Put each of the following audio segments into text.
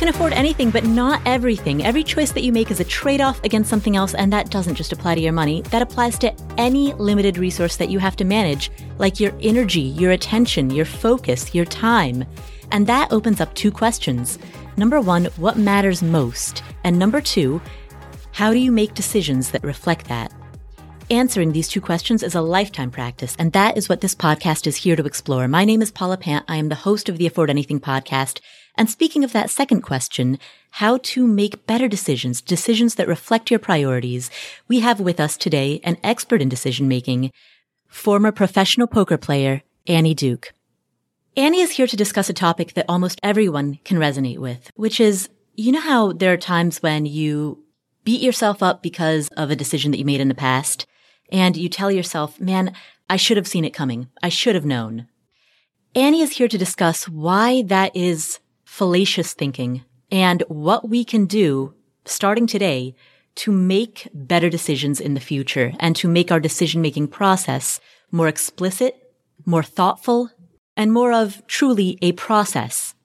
can afford anything, but not everything. Every choice that you make is a trade-off against something else, and that doesn't just apply to your money. That applies to any limited resource that you have to manage, like your energy, your attention, your focus, your time. And that opens up two questions. Number one, what matters most? And number two, how do you make decisions that reflect that? Answering these two questions is a lifetime practice, and that is what this podcast is here to explore. My name is Paula Pant. I am the host of the Afford Anything podcast. And speaking of that second question, how to make better decisions, decisions that reflect your priorities, we have with us today an expert in decision making, former professional poker player, Annie Duke. Annie is here to discuss a topic that almost everyone can resonate with, which is, you know how there are times when you beat yourself up because of a decision that you made in the past, and you tell yourself, man, I should have seen it coming. I should have known. Annie is here to discuss why that is fallacious thinking and what we can do starting today to make better decisions in the future and to make our decision-making process more explicit, more thoughtful, and more of truly a process.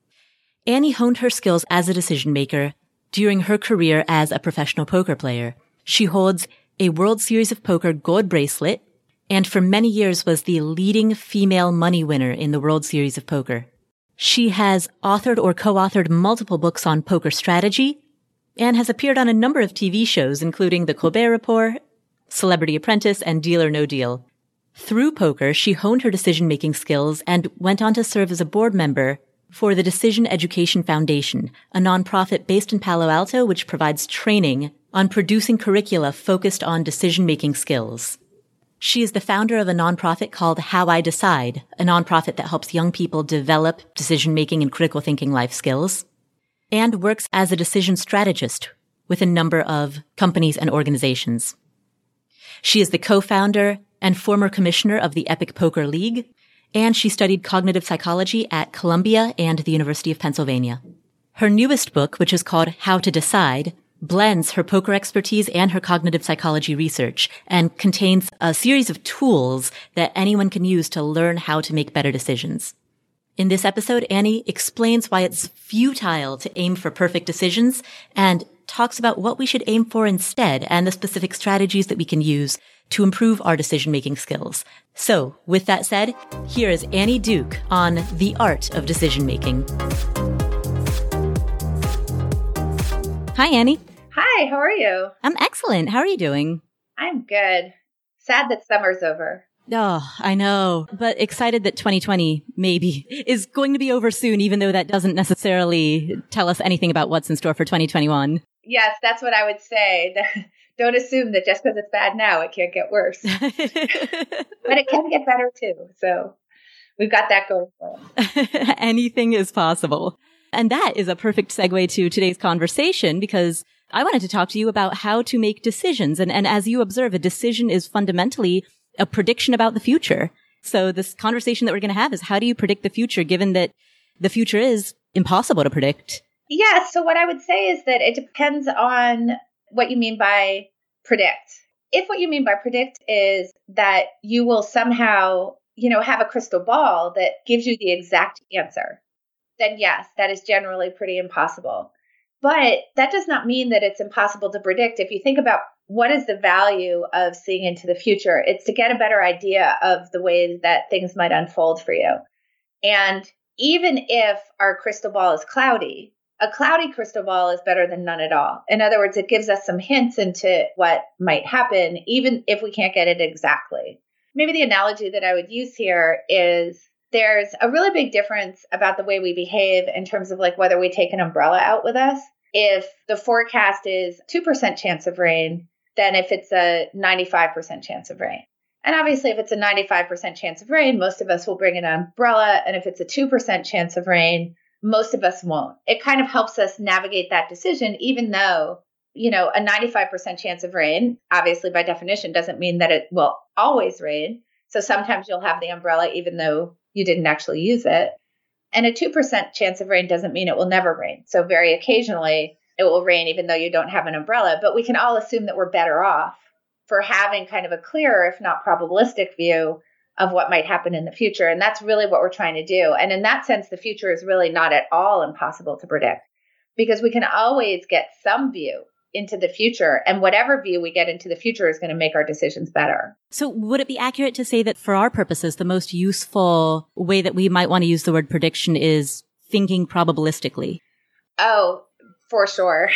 Annie honed her skills as a decision maker during her career as a professional poker player. She holds a World Series of Poker gold bracelet and for many years was the leading female money winner in the World Series of Poker. She has authored or co-authored multiple books on poker strategy and has appeared on a number of TV shows, including The Colbert Report, Celebrity Apprentice, and Deal or No Deal. Through poker, she honed her decision-making skills and went on to serve as a board member for the Decision Education Foundation, a nonprofit based in Palo Alto which provides training on producing curricula focused on decision-making skills. She is the founder of a nonprofit called How I Decide, a nonprofit that helps young people develop decision-making and critical thinking life skills, and works as a decision strategist with a number of companies and organizations. She is the co-founder and former commissioner of the Epic Poker League, and she studied cognitive psychology at Columbia and the University of Pennsylvania. Her newest book, which is called How to Decide, blends her poker expertise and her cognitive psychology research and contains a series of tools that anyone can use to learn how to make better decisions. In this episode, Annie explains why it's futile to aim for perfect decisions and talks about what we should aim for instead and the specific strategies that we can use to improve our decision-making skills. So, with that said, here is Annie Duke on the art of decision-making. Hi, Annie. Hi, how are you? I'm excellent. How are you doing? I'm good. Sad that summer's over. Oh, I know, but excited that 2020 maybe is going to be over soon, even though that doesn't necessarily tell us anything about what's in store for 2021. Yes, that's what I would say. Don't assume that just because it's bad now, it can't get worse. But it can get better too. So we've got that going for us. Anything is possible. And that is a perfect segue to today's conversation because I wanted to talk to you about how to make decisions. And as you observe, a decision is fundamentally a prediction about the future. So this conversation that we're going to have is how do you predict the future, given that the future is impossible to predict? Yeah. So what I would say is that it depends on what you mean by predict. If what you mean by predict is that you will somehow, have a crystal ball that gives you the exact answer, then yes, that is generally pretty impossible. But that does not mean that it's impossible to predict. If you think about what is the value of seeing into the future, it's to get a better idea of the ways that things might unfold for you. And even if our crystal ball is cloudy, a cloudy crystal ball is better than none at all. In other words, it gives us some hints into what might happen, even if we can't get it exactly. Maybe the analogy that I would use here is there's a really big difference about the way we behave in terms of like whether we take an umbrella out with us. If the forecast is 2% chance of rain, than if it's a 95% chance of rain. And obviously, if it's a 95% chance of rain, most of us will bring an umbrella. And if it's a 2% chance of rain, most of us won't. It kind of helps us navigate that decision, even though, a 95% chance of rain, obviously by definition, doesn't mean that it will always rain. So sometimes you'll have the umbrella, even though you didn't actually use it. And a 2% chance of rain doesn't mean it will never rain. So very occasionally, it will rain even though you don't have an umbrella, but we can all assume that we're better off for having kind of a clearer, if not probabilistic view of what might happen in the future. And that's really what we're trying to do. And in that sense, the future is really not at all impossible to predict. because we can always get some view into the future. And whatever view we get into the future is going to make our decisions better. So would it be accurate to say that for our purposes, the most useful way that we might want to use the word prediction is thinking probabilistically? Oh, for sure.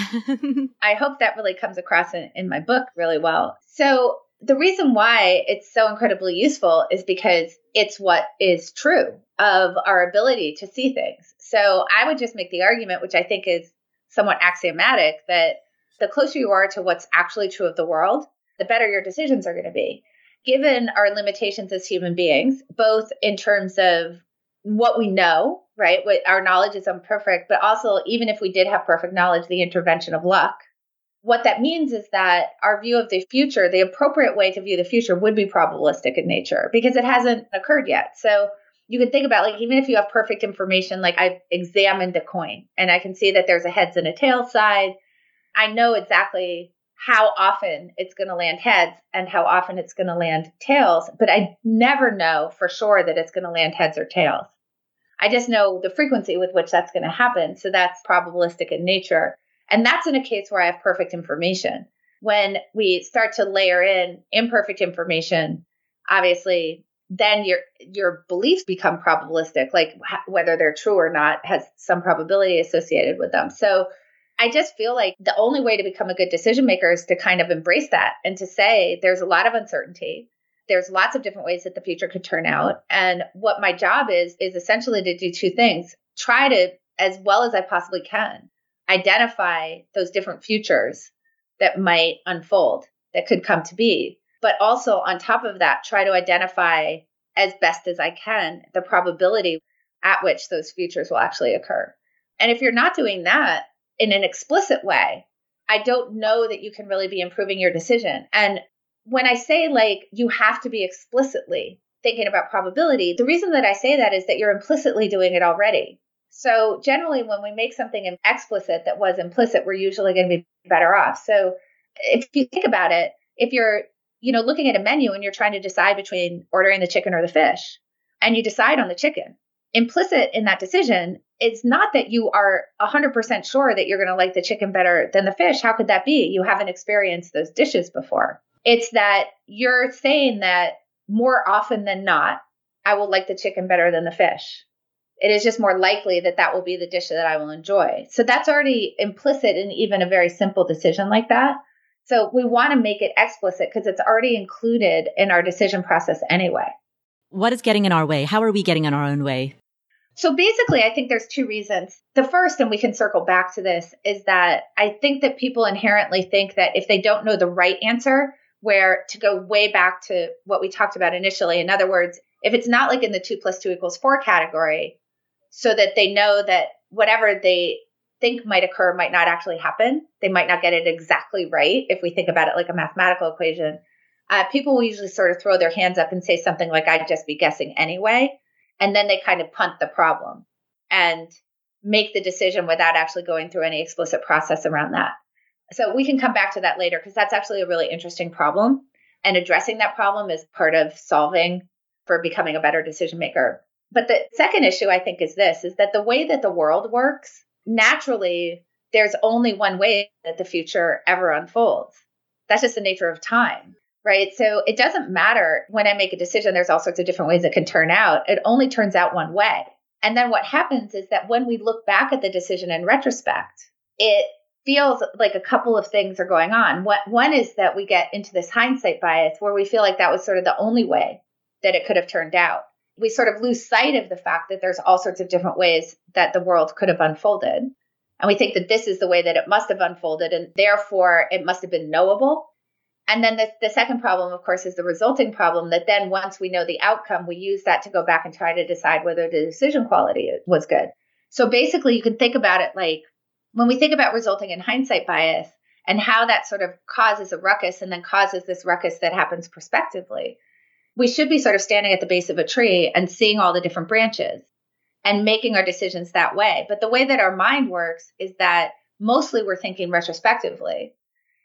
I hope that really comes across in my book really well. So the reason why it's so incredibly useful is because it's what is true of our ability to see things. So I would just make the argument, which I think is somewhat axiomatic, that the closer you are to what's actually true of the world, the better your decisions are going to be. Given our limitations as human beings, both in terms of what we know, right? Our knowledge is imperfect, but also even if we did have perfect knowledge, the intervention of luck. What that means is that our view of the future, the appropriate way to view the future would be probabilistic in nature because it hasn't occurred yet. So you can think about, like, even if you have perfect information, like I've examined a coin and I can see that there's a heads and a tails side. I know exactly how often it's going to land heads and how often it's going to land tails, but I never know for sure that it's going to land heads or tails. I just know the frequency with which that's going to happen. So that's probabilistic in nature. And that's in a case where I have perfect information. When we start to layer in imperfect information, obviously, then your beliefs become probabilistic, like whether they're true or not has some probability associated with them. So I just feel like the only way to become a good decision maker is to kind of embrace that and to say there's a lot of uncertainty. There's lots of different ways that the future could turn out. And what my job is essentially to do two things. Try to, as well as I possibly can, identify those different futures that might unfold, that could come to be. But also on top of that, try to identify as best as I can the probability at which those futures will actually occur. And if you're not doing that in an explicit way, I don't know that you can really be improving your decision. And when I say, like, you have to be explicitly thinking about probability, the reason that I say that is that you're implicitly doing it already. So generally, when we make something explicit that was implicit, we're usually going to be better off. So if you think about it, if you're, looking at a menu and you're trying to decide between ordering the chicken or the fish, and you decide on the chicken, implicit in that decision, it's not that you are 100% sure that you're going to like the chicken better than the fish. How could that be? You haven't experienced those dishes before. It's that you're saying that more often than not, I will like the chicken better than the fish. It is just more likely that that will be the dish that I will enjoy. So that's already implicit in even a very simple decision like that. So we want to make it explicit because it's already included in our decision process anyway. What is getting in our way? How are we getting in our own way? So basically, I think there's two reasons. The first, and we can circle back to this, is that I think that people inherently think that if they don't know the right answer, where to go way back to what we talked about initially, in other words, if it's not like in the 2 + 2 = 4 category, so that they know that whatever they think might occur might not actually happen. They might not get it exactly right. If we think about it like a mathematical equation, people will usually sort of throw their hands up and say something like, I'd just be guessing anyway. And then they kind of punt the problem and make the decision without actually going through any explicit process around that. So we can come back to that later because that's actually a really interesting problem. And addressing that problem is part of solving for becoming a better decision maker. But the second issue, I think, is this, is that the way that the world works, naturally, there's only one way that the future ever unfolds. That's just the nature of time, right? So it doesn't matter when I make a decision, there's all sorts of different ways it can turn out. It only turns out one way. And then what happens is that when we look back at the decision in retrospect, it feels like a couple of things are going on. One is that we get into this hindsight bias where we feel like that was sort of the only way that it could have turned out. We sort of lose sight of the fact that there's all sorts of different ways that the world could have unfolded. And we think that this is the way that it must have unfolded, and therefore it must have been knowable. And then the second problem, of course, is the resulting problem that then once we know the outcome, we use that to go back and try to decide whether the decision quality was good. So basically, you can think about it like when we think about resulting in hindsight bias and how that sort of causes a ruckus and then causes this ruckus that happens prospectively. We should be sort of standing at the base of a tree and seeing all the different branches and making our decisions that way. But the way that our mind works is that mostly we're thinking retrospectively.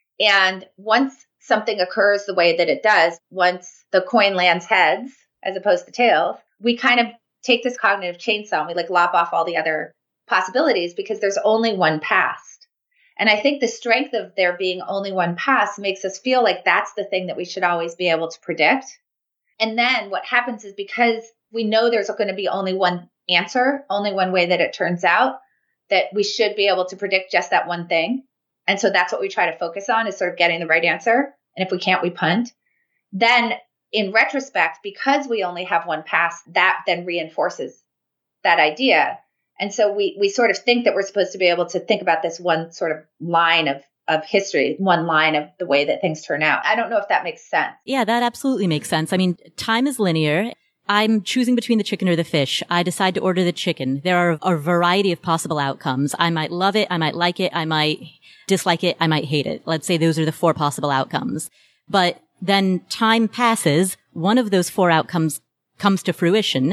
And once something occurs the way that it does, once the coin lands heads as opposed to tails, we kind of take this cognitive chainsaw and we like lop off all the other possibilities because there's only one past. And I think the strength of there being only one past makes us feel like that's the thing that we should always be able to predict. And then what happens is because we know there's going to be only one answer, only one way that it turns out, that we should be able to predict just that one thing. And so that's what we try to focus on, is sort of getting the right answer. And if we can't, we punt. Then in retrospect, because we only have one past, that then reinforces that idea. And so we sort of think that we're supposed to be able to think about this one sort of line of history, one line of the way that things turn out. I don't know if that makes sense. Yeah, that absolutely makes sense. I mean, time is linear. I'm choosing between the chicken or the fish. I decide to order the chicken. There are a variety of possible outcomes. I might love it. I might like it. I might dislike it. I might hate it. Let's say those are the 4 possible outcomes. But then time passes. One of those 4 outcomes comes to fruition.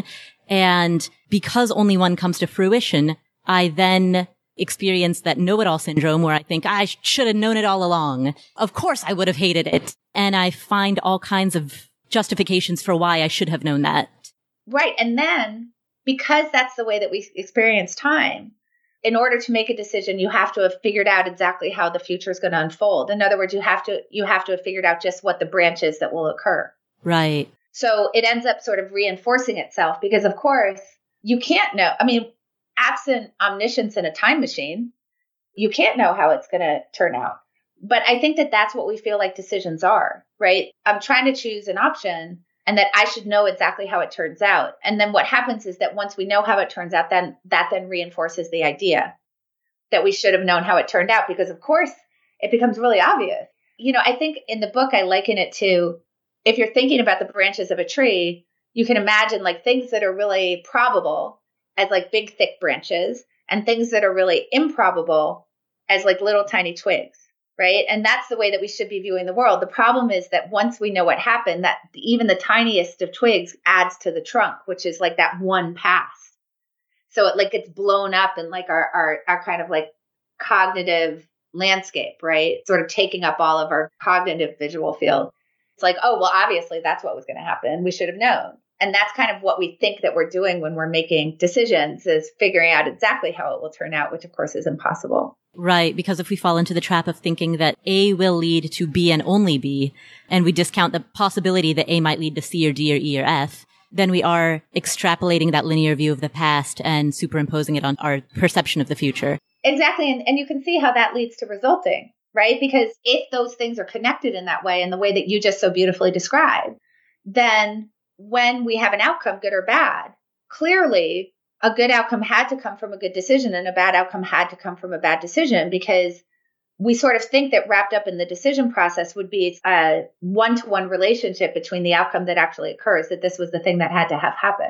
And because only one comes to fruition, I then experience that know-it-all syndrome where I think I should have known it all along. Of course I would have hated it. And I find all kinds of justifications for why I should have known that. Right. And then because that's the way that we experience time, in order to make a decision, you have to have figured out exactly how the future is going to unfold. In other words, you have to have figured out just what the branch is that will occur. Right. So it ends up sort of reinforcing itself because, of course, you can't know. I mean, absent omniscience in a time machine, you can't know how it's going to turn out. But I think that that's what we feel like decisions are, right? I'm trying to choose an option and that I should know exactly how it turns out. And then what happens is that once we know how it turns out, then that then reinforces the idea that we should have known how it turned out because, of course, it becomes really obvious. You know, I think in the book, I liken it to if you're thinking about the branches of a tree, you can imagine like things that are really probable as like big, thick branches and things that are really improbable as like little tiny twigs. Right. And that's the way that we should be viewing the world. The problem is that once we know what happened, that even the tiniest of twigs adds to the trunk, which is like that one pass. So it like gets blown up in like our kind of like cognitive landscape, right? Sort of taking up all of our cognitive visual field. It's like, oh, well, obviously that's what was going to happen. We should have known. And that's kind of what we think that we're doing when we're making decisions, is figuring out exactly how it will turn out, which of course is impossible. Right, because if we fall into the trap of thinking that A will lead to B and only B, and we discount the possibility that A might lead to C or D or E or F, then we are extrapolating that linear view of the past and superimposing it on our perception of the future. Exactly, and you can see how that leads to resulting, right? Because if those things are connected in that way, in the way that you just so beautifully described, then when we have an outcome, good or bad, clearly a good outcome had to come from a good decision and a bad outcome had to come from a bad decision, because we sort of think that wrapped up in the decision process would be a one-to-one relationship between the outcome that actually occurs, that this was the thing that had to have happen.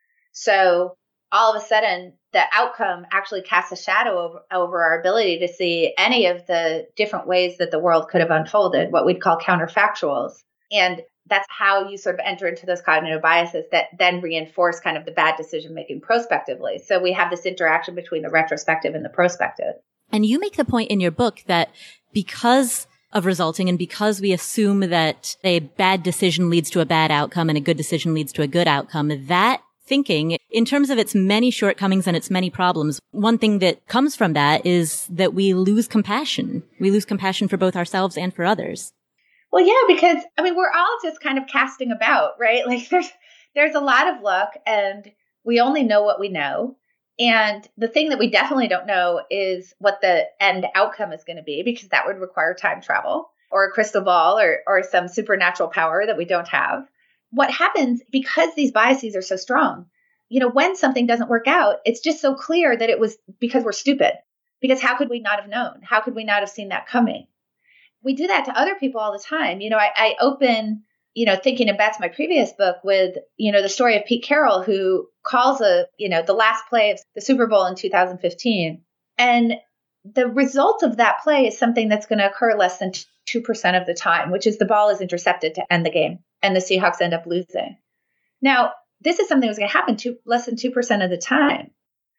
So all of a sudden, the outcome actually casts a shadow over our ability to see any of the different ways that the world could have unfolded, what we'd call counterfactuals. And that's how you sort of enter into those cognitive biases that then reinforce kind of the bad decision-making prospectively. So we have this interaction between the retrospective and the prospective. And you make the point in your book that because of resulting and because we assume that a bad decision leads to a bad outcome and a good decision leads to a good outcome, that thinking, in terms of its many shortcomings and its many problems, one thing that comes from that is that we lose compassion. We lose compassion for both ourselves and for others. Well, yeah, because, I mean, we're all just kind of casting about, right? Like there's a lot of luck and we only know what we know. And the thing that we definitely don't know is what the end outcome is going to be, because that would require time travel or a crystal ball or some supernatural power that we don't have. What happens, because these biases are so strong, you know, when something doesn't work out, it's just so clear that it was because we're stupid. Because how could we not have known? How could we not have seen that coming? We do that to other people all the time. You know, I open, you know, thinking about my previous book with, you know, the story of Pete Carroll, who calls the last play of the Super Bowl in 2015. And the result of that play is something that's going to occur less than 2% of the time, which is the ball is intercepted to end the game and the Seahawks end up losing. Now, this is something that's going to happen to less than 2% of the time.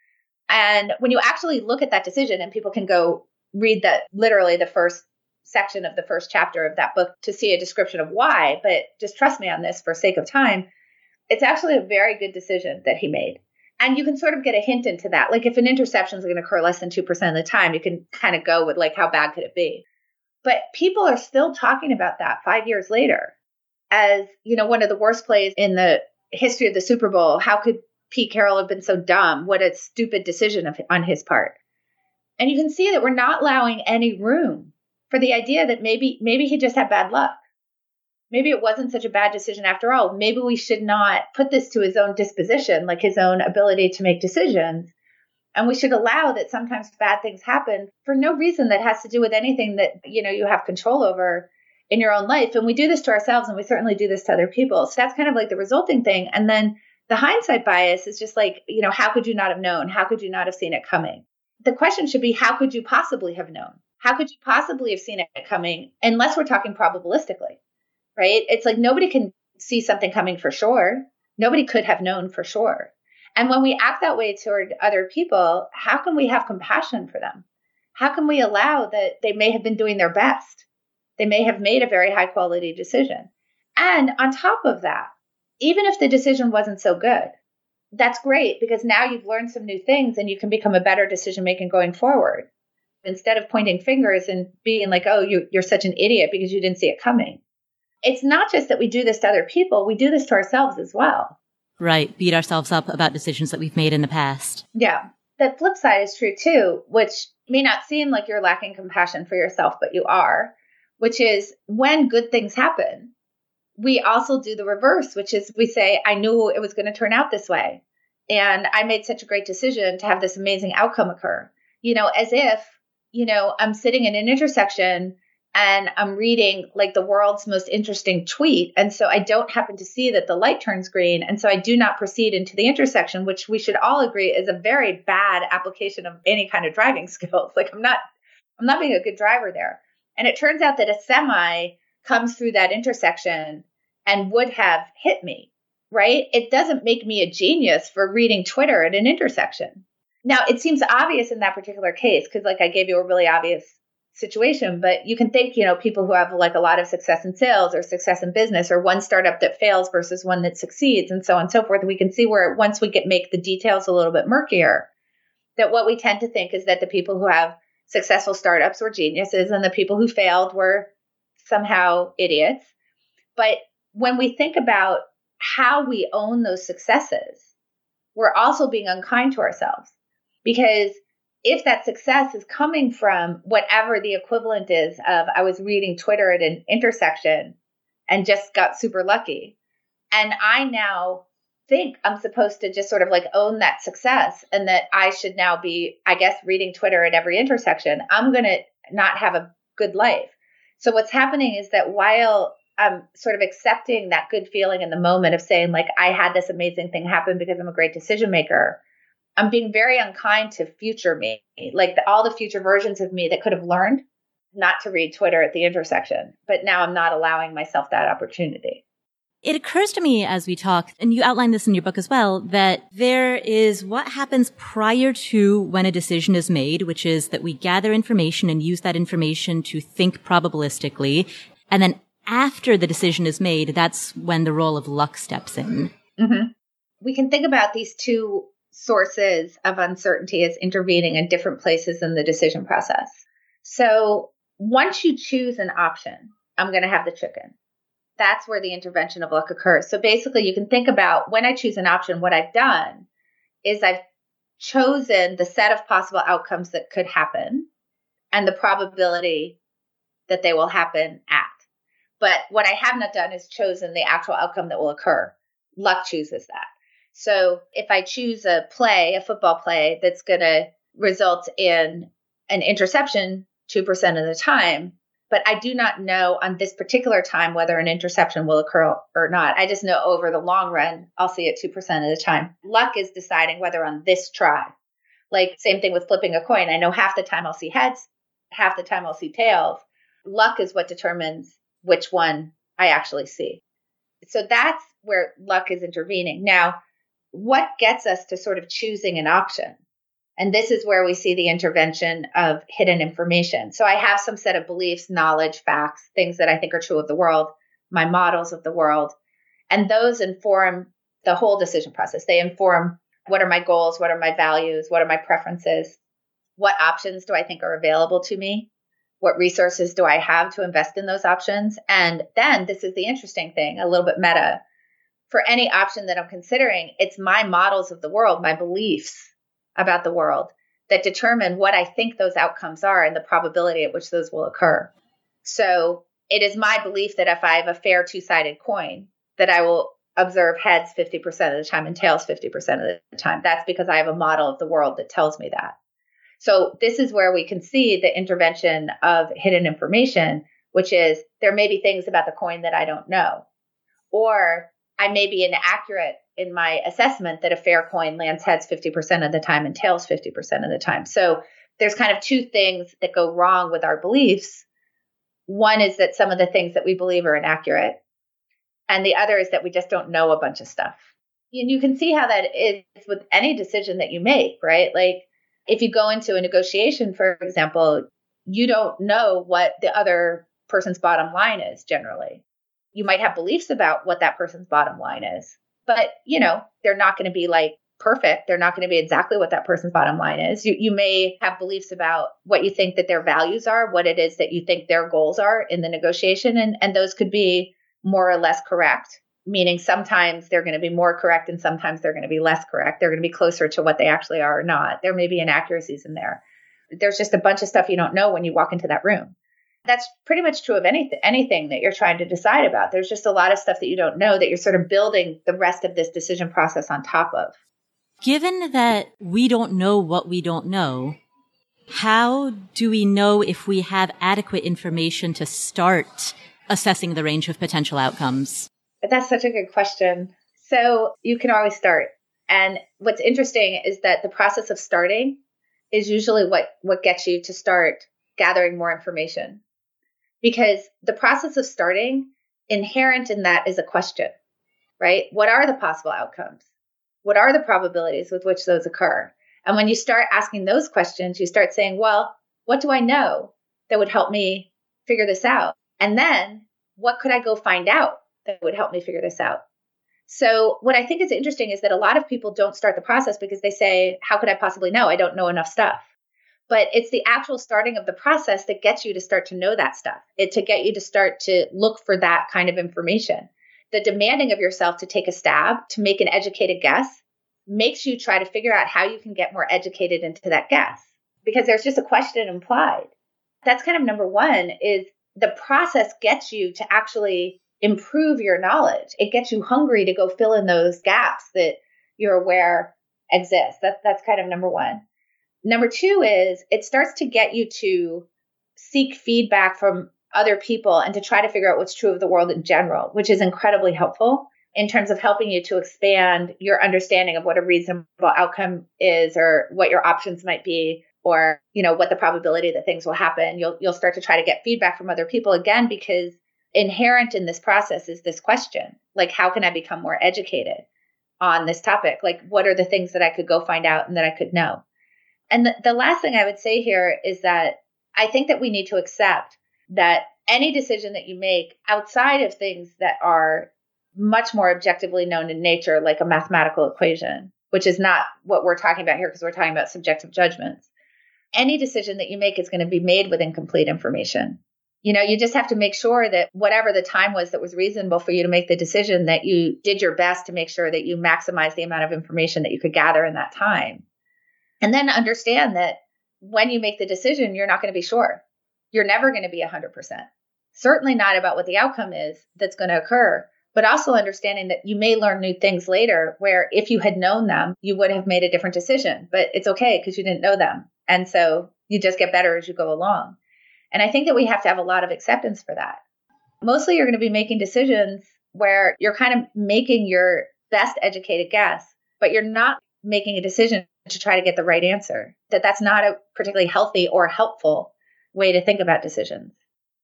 And when you actually look at that decision, and people can go read that, literally the first section of the first chapter of that book to see a description of why, but just trust me on this for sake of time. It's actually a very good decision that he made. And you can sort of get a hint into that. Like if an interception is going to occur less than 2% of the time, you can kind of go with like, how bad could it be? But people are still talking about that 5 years later as, one of the worst plays in the history of the Super Bowl. How could Pete Carroll have been so dumb? What a stupid decision on his part. And you can see that we're not allowing any room for the idea that maybe he just had bad luck. Maybe it wasn't such a bad decision after all. Maybe we should not put this to his own disposition, like his own ability to make decisions. And we should allow that sometimes bad things happen for no reason that has to do with anything that, you have control over in your own life. And we do this to ourselves, and we certainly do this to other people. So that's kind of like the resulting thing. And then the hindsight bias is just like, how could you not have known? How could you not have seen it coming? The question should be, how could you possibly have known? How could you possibly have seen it coming? Unless we're talking probabilistically. Right? It's like nobody can see something coming for sure. Nobody could have known for sure. And when we act that way toward other people, how can we have compassion for them? How can we allow that they may have been doing their best? They may have made a very high quality decision. And on top of that, even if the decision wasn't so good, that's great because now you've learned some new things and you can become a better decision maker going forward. Instead of pointing fingers and being like, oh, you're such an idiot because you didn't see it coming. It's not just that we do this to other people, we do this to ourselves as well. Right. Beat ourselves up about decisions that we've made in the past. Yeah. The flip side is true too, which may not seem like you're lacking compassion for yourself, but you are, which is when good things happen, we also do the reverse, which is we say, I knew it was going to turn out this way. And I made such a great decision to have this amazing outcome occur, as if, I'm sitting in an intersection and I'm reading like the world's most interesting tweet. And so I don't happen to see that the light turns green. And so I do not proceed into the intersection, which we should all agree is a very bad application of any kind of driving skills. Like I'm not being a good driver there. And it turns out that a semi comes through that intersection and would have hit me, right? It doesn't make me a genius for reading Twitter at an intersection. Now, it seems obvious in that particular case, because like I gave you a really obvious situation, but you can think, people who have like a lot of success in sales or success in business or one startup that fails versus one that succeeds and so on and so forth. We can see where once we make the details a little bit murkier, that what we tend to think is that the people who have successful startups were geniuses and the people who failed were somehow idiots. But when we think about how we own those successes, we're also being unkind to ourselves because if that success is coming from whatever the equivalent is of, I was reading Twitter at an intersection and just got super lucky. And I now think I'm supposed to just sort of like own that success and that I should now be, I guess, reading Twitter at every intersection. I'm going to not have a good life. So what's happening is that while I'm sort of accepting that good feeling in the moment of saying like, I had this amazing thing happen because I'm a great decision maker, I'm being very unkind to future me, like all the future versions of me that could have learned not to read Twitter at the intersection. But now I'm not allowing myself that opportunity. It occurs to me as we talk, and you outline this in your book as well, that there is what happens prior to when a decision is made, which is that we gather information and use that information to think probabilistically. And then after the decision is made, that's when the role of luck steps in. Mm-hmm. We can think about these two sources of uncertainty as intervening in different places in the decision process. So once you choose an option, I'm going to have the chicken. That's where the intervention of luck occurs. So basically you can think about when I choose an option, what I've done is I've chosen the set of possible outcomes that could happen and the probability that they will happen at. But what I have not done is chosen the actual outcome that will occur. Luck chooses that. So if I choose a football play that's going to result in an interception 2% of the time, but I do not know on this particular time whether an interception will occur or not. I just know over the long run, I'll see it 2% of the time. Luck is deciding whether on this try. Like same thing with flipping a coin. I know half the time I'll see heads, half the time I'll see tails. Luck is what determines which one I actually see. So that's where luck is intervening. Now, what gets us to sort of choosing an option? And this is where we see the intervention of hidden information. So I have some set of beliefs, knowledge, facts, things that I think are true of the world, my models of the world, and those inform the whole decision process. They inform What are my goals? What are my values? What are my preferences? What options do I think are available to me? What resources do I have to invest in those options? And then this is the interesting thing, a little bit meta. For any option that I'm considering, it's my models of the world, my beliefs about the world that determine what I think those outcomes are and the probability at which those will occur. So it is my belief that if I have a fair two-sided coin, that I will observe heads 50% of the time and tails 50% of the time. That's because I have a model of the world that tells me that. So this is where we can see the intervention of hidden information, which is there may be things about the coin that I don't know, or I may be inaccurate in my assessment that a fair coin lands heads 50% of the time and tails 50% of the time. So there's kind of two things that go wrong with our beliefs. One is that some of the things that we believe are inaccurate, and the other is that we just don't know a bunch of stuff. And you can see how that is with any decision that you make, right? Like, if you go into a negotiation, for example, you don't know what the other person's bottom line is generally. You might have beliefs about what that person's bottom line is, but, they're not going to be like perfect. They're not going to be exactly what that person's bottom line is. You may have beliefs about what you think that their values are, what it is that you think their goals are in the negotiation, and those could be more or less correct. Meaning sometimes they're going to be more correct and sometimes they're going to be less correct. They're going to be closer to what they actually are or not. There may be inaccuracies in there. There's just a bunch of stuff you don't know when you walk into that room. That's pretty much true of anything that you're trying to decide about. There's just a lot of stuff that you don't know that you're sort of building the rest of this decision process on top of. Given that we don't know what we don't know, how do we know if we have adequate information to start assessing the range of potential outcomes? That's such a good question. So you can always start. And what's interesting is that the process of starting is usually what gets you to start gathering more information. Because the process of starting, inherent in that is a question, right? What are the possible outcomes? What are the probabilities with which those occur? And when you start asking those questions, you start saying, well, what do I know that would help me figure this out? And then what could I go find out that would help me figure this out? So what I think is interesting is that a lot of people don't start the process because they say, how could I possibly know? I don't know enough stuff. But it's the actual starting of the process that gets you to start to know that stuff. To get you to start to look for that kind of information. The demanding of yourself to take a stab, to make an educated guess, makes you try to figure out how you can get more educated into that guess. Because there's just a question implied. That's kind of number one, is the process gets you to actually improve your knowledge. It gets you hungry to go fill in those gaps that you're aware exist. That's kind of number one. Number two is it starts to get you to seek feedback from other people and to try to figure out what's true of the world in general, which is incredibly helpful in terms of helping you to expand your understanding of what a reasonable outcome is, or what your options might be, or, what the probability that things will happen. You'll start to try to get feedback from other people again, because inherent in this process is this question, like, how can I become more educated on this topic? Like, what are the things that I could go find out and that I could know? And the last thing I would say here is that I think that we need to accept that any decision that you make outside of things that are much more objectively known in nature, like a mathematical equation, which is not what we're talking about here because we're talking about subjective judgments. Any decision that you make is going to be made with incomplete information. You just have to make sure that whatever the time was that was reasonable for you to make the decision, that you did your best to make sure that you maximize the amount of information that you could gather in that time. And then understand that when you make the decision, you're not going to be sure. You're never going to be 100%. Certainly not about what the outcome is that's going to occur, but also understanding that you may learn new things later where if you had known them, you would have made a different decision. But it's okay because you didn't know them. And so you just get better as you go along. And I think that we have to have a lot of acceptance for that. Mostly you're going to be making decisions where you're kind of making your best educated guess, but you're not making a decision to try to get the right answer. That's not a particularly healthy or helpful way to think about decisions.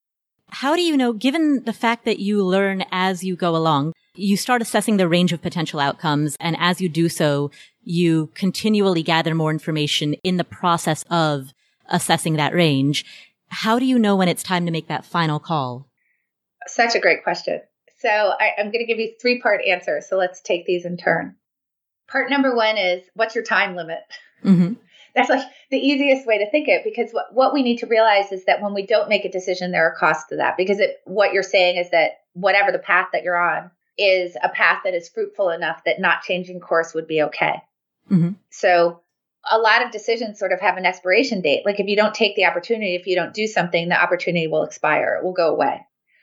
How do you know, given the fact that you learn as you go along, you start assessing the range of potential outcomes, and as you do so, you continually gather more information in the process of assessing that range. How do you know when it's time to make that final call? Such a great question. So I'm going to give you 3-part answer. So let's take these in turn. Part number one is, what's your time limit? Mm-hmm. That's like the easiest way to think it, because what we need to realize is that when we don't make a decision, there are costs to that, because what you're saying is that whatever the path that you're on is a path that is fruitful enough that not changing course would be okay. Mm-hmm. So a lot of decisions sort of have an expiration date. Like if you don't take the opportunity, if you don't do something, the opportunity will expire. It will go away.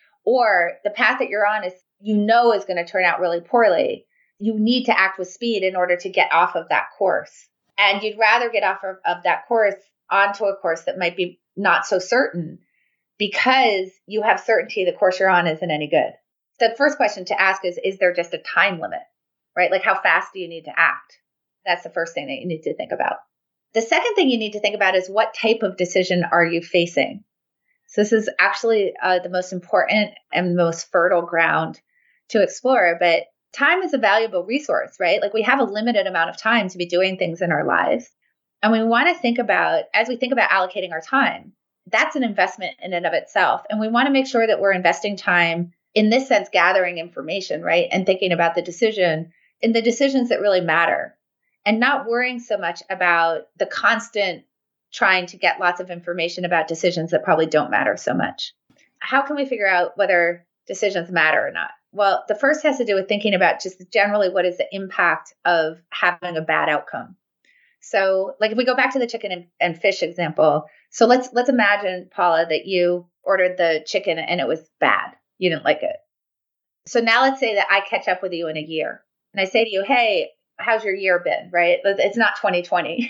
Or the path that you're on is going to turn out really poorly. You need to act with speed in order to get off of that course. And you'd rather get off of that course onto a course that might be not so certain, because you have certainty the course you're on isn't any good. The first question to ask is there just a time limit, right? Like how fast do you need to act? That's the first thing that you need to think about. The second thing you need to think about is, what type of decision are you facing? So this is actually the most important and most fertile ground to explore. But time is a valuable resource, right? Like we have a limited amount of time to be doing things in our lives. And we want to think about, as we think about allocating our time, that's an investment in and of itself. And we want to make sure that we're investing time in this sense, gathering information, right? And thinking about the decision and the decisions that really matter, and not worrying so much about the constant trying to get lots of information about decisions that probably don't matter so much. How can we figure out whether decisions matter or not? Well, the first has to do with thinking about just generally what is the impact of having a bad outcome. So like if we go back to the chicken and fish example, so let's imagine, Paula, that you ordered the chicken and it was bad. You didn't like it. So now let's say that I catch up with you in a year and I say to you, hey, how's your year been? Right? It's not 2020.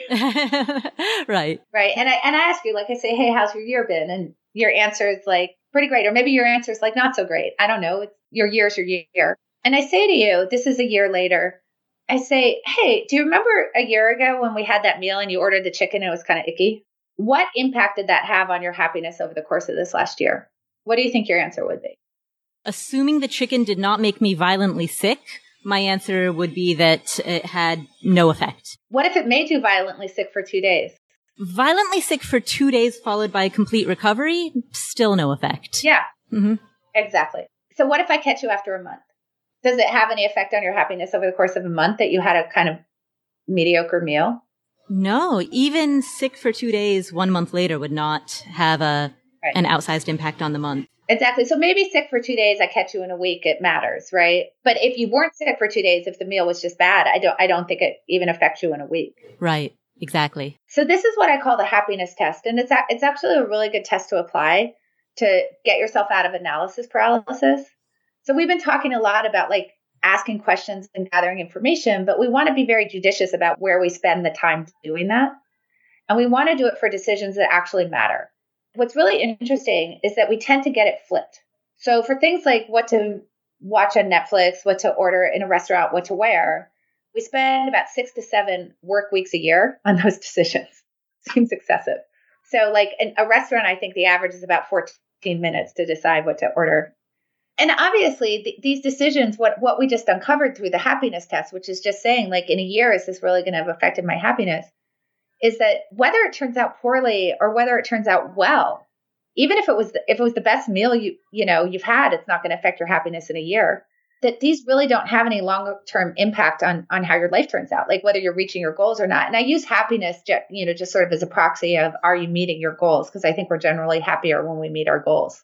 Right. Right. And I ask you, like I say, hey, how's your year been? And your answer is like pretty great. Or maybe your answer is like not so great. I don't know. Your year's your year. And I say to you, this is a year later. I say, hey, do you remember a year ago when we had that meal and you ordered the chicken and it was kind of icky? What impact did that have on your happiness over the course of this last year? What do you think your answer would be? Assuming the chicken did not make me violently sick, my answer would be that it had no effect. What if it made you violently sick for 2 days? Violently sick for 2 days followed by complete recovery? Still no effect. Yeah, Mm-hmm. Exactly. So what if I catch you after a month? Does it have any effect on your happiness over the course of a month that you had a kind of mediocre meal? No, even sick for 2 days 1 month later would not have an outsized impact on the month. Exactly. So maybe sick for 2 days, I catch you in a week, it matters, right? But if you weren't sick for 2 days, if the meal was just bad, I don't think it even affects you in a week. Right. Exactly. So this is what I call the happiness test. And it's actually a really good test to apply to get yourself out of analysis paralysis. So we've been talking a lot about like asking questions and gathering information, but we want to be very judicious about where we spend the time doing that. And we want to do it for decisions that actually matter. What's really interesting is that we tend to get it flipped. So for things like what to watch on Netflix, what to order in a restaurant, what to wear, we spend about 6 to 7 work weeks a year on those decisions. Seems excessive. So like in a restaurant, I think the average is about 14 minutes to decide what to order. And obviously these decisions, what we just uncovered through the happiness test, which is just saying like in a year, is this really going to have affected my happiness? Is that whether it turns out poorly or whether it turns out well, even if it was the best meal you've had, it's not going to affect your happiness in a year. That these really don't have any longer term impact on how your life turns out, like whether you're reaching your goals or not. And I use happiness, just sort of as a proxy of, are you meeting your goals? Because I think we're generally happier when we meet our goals.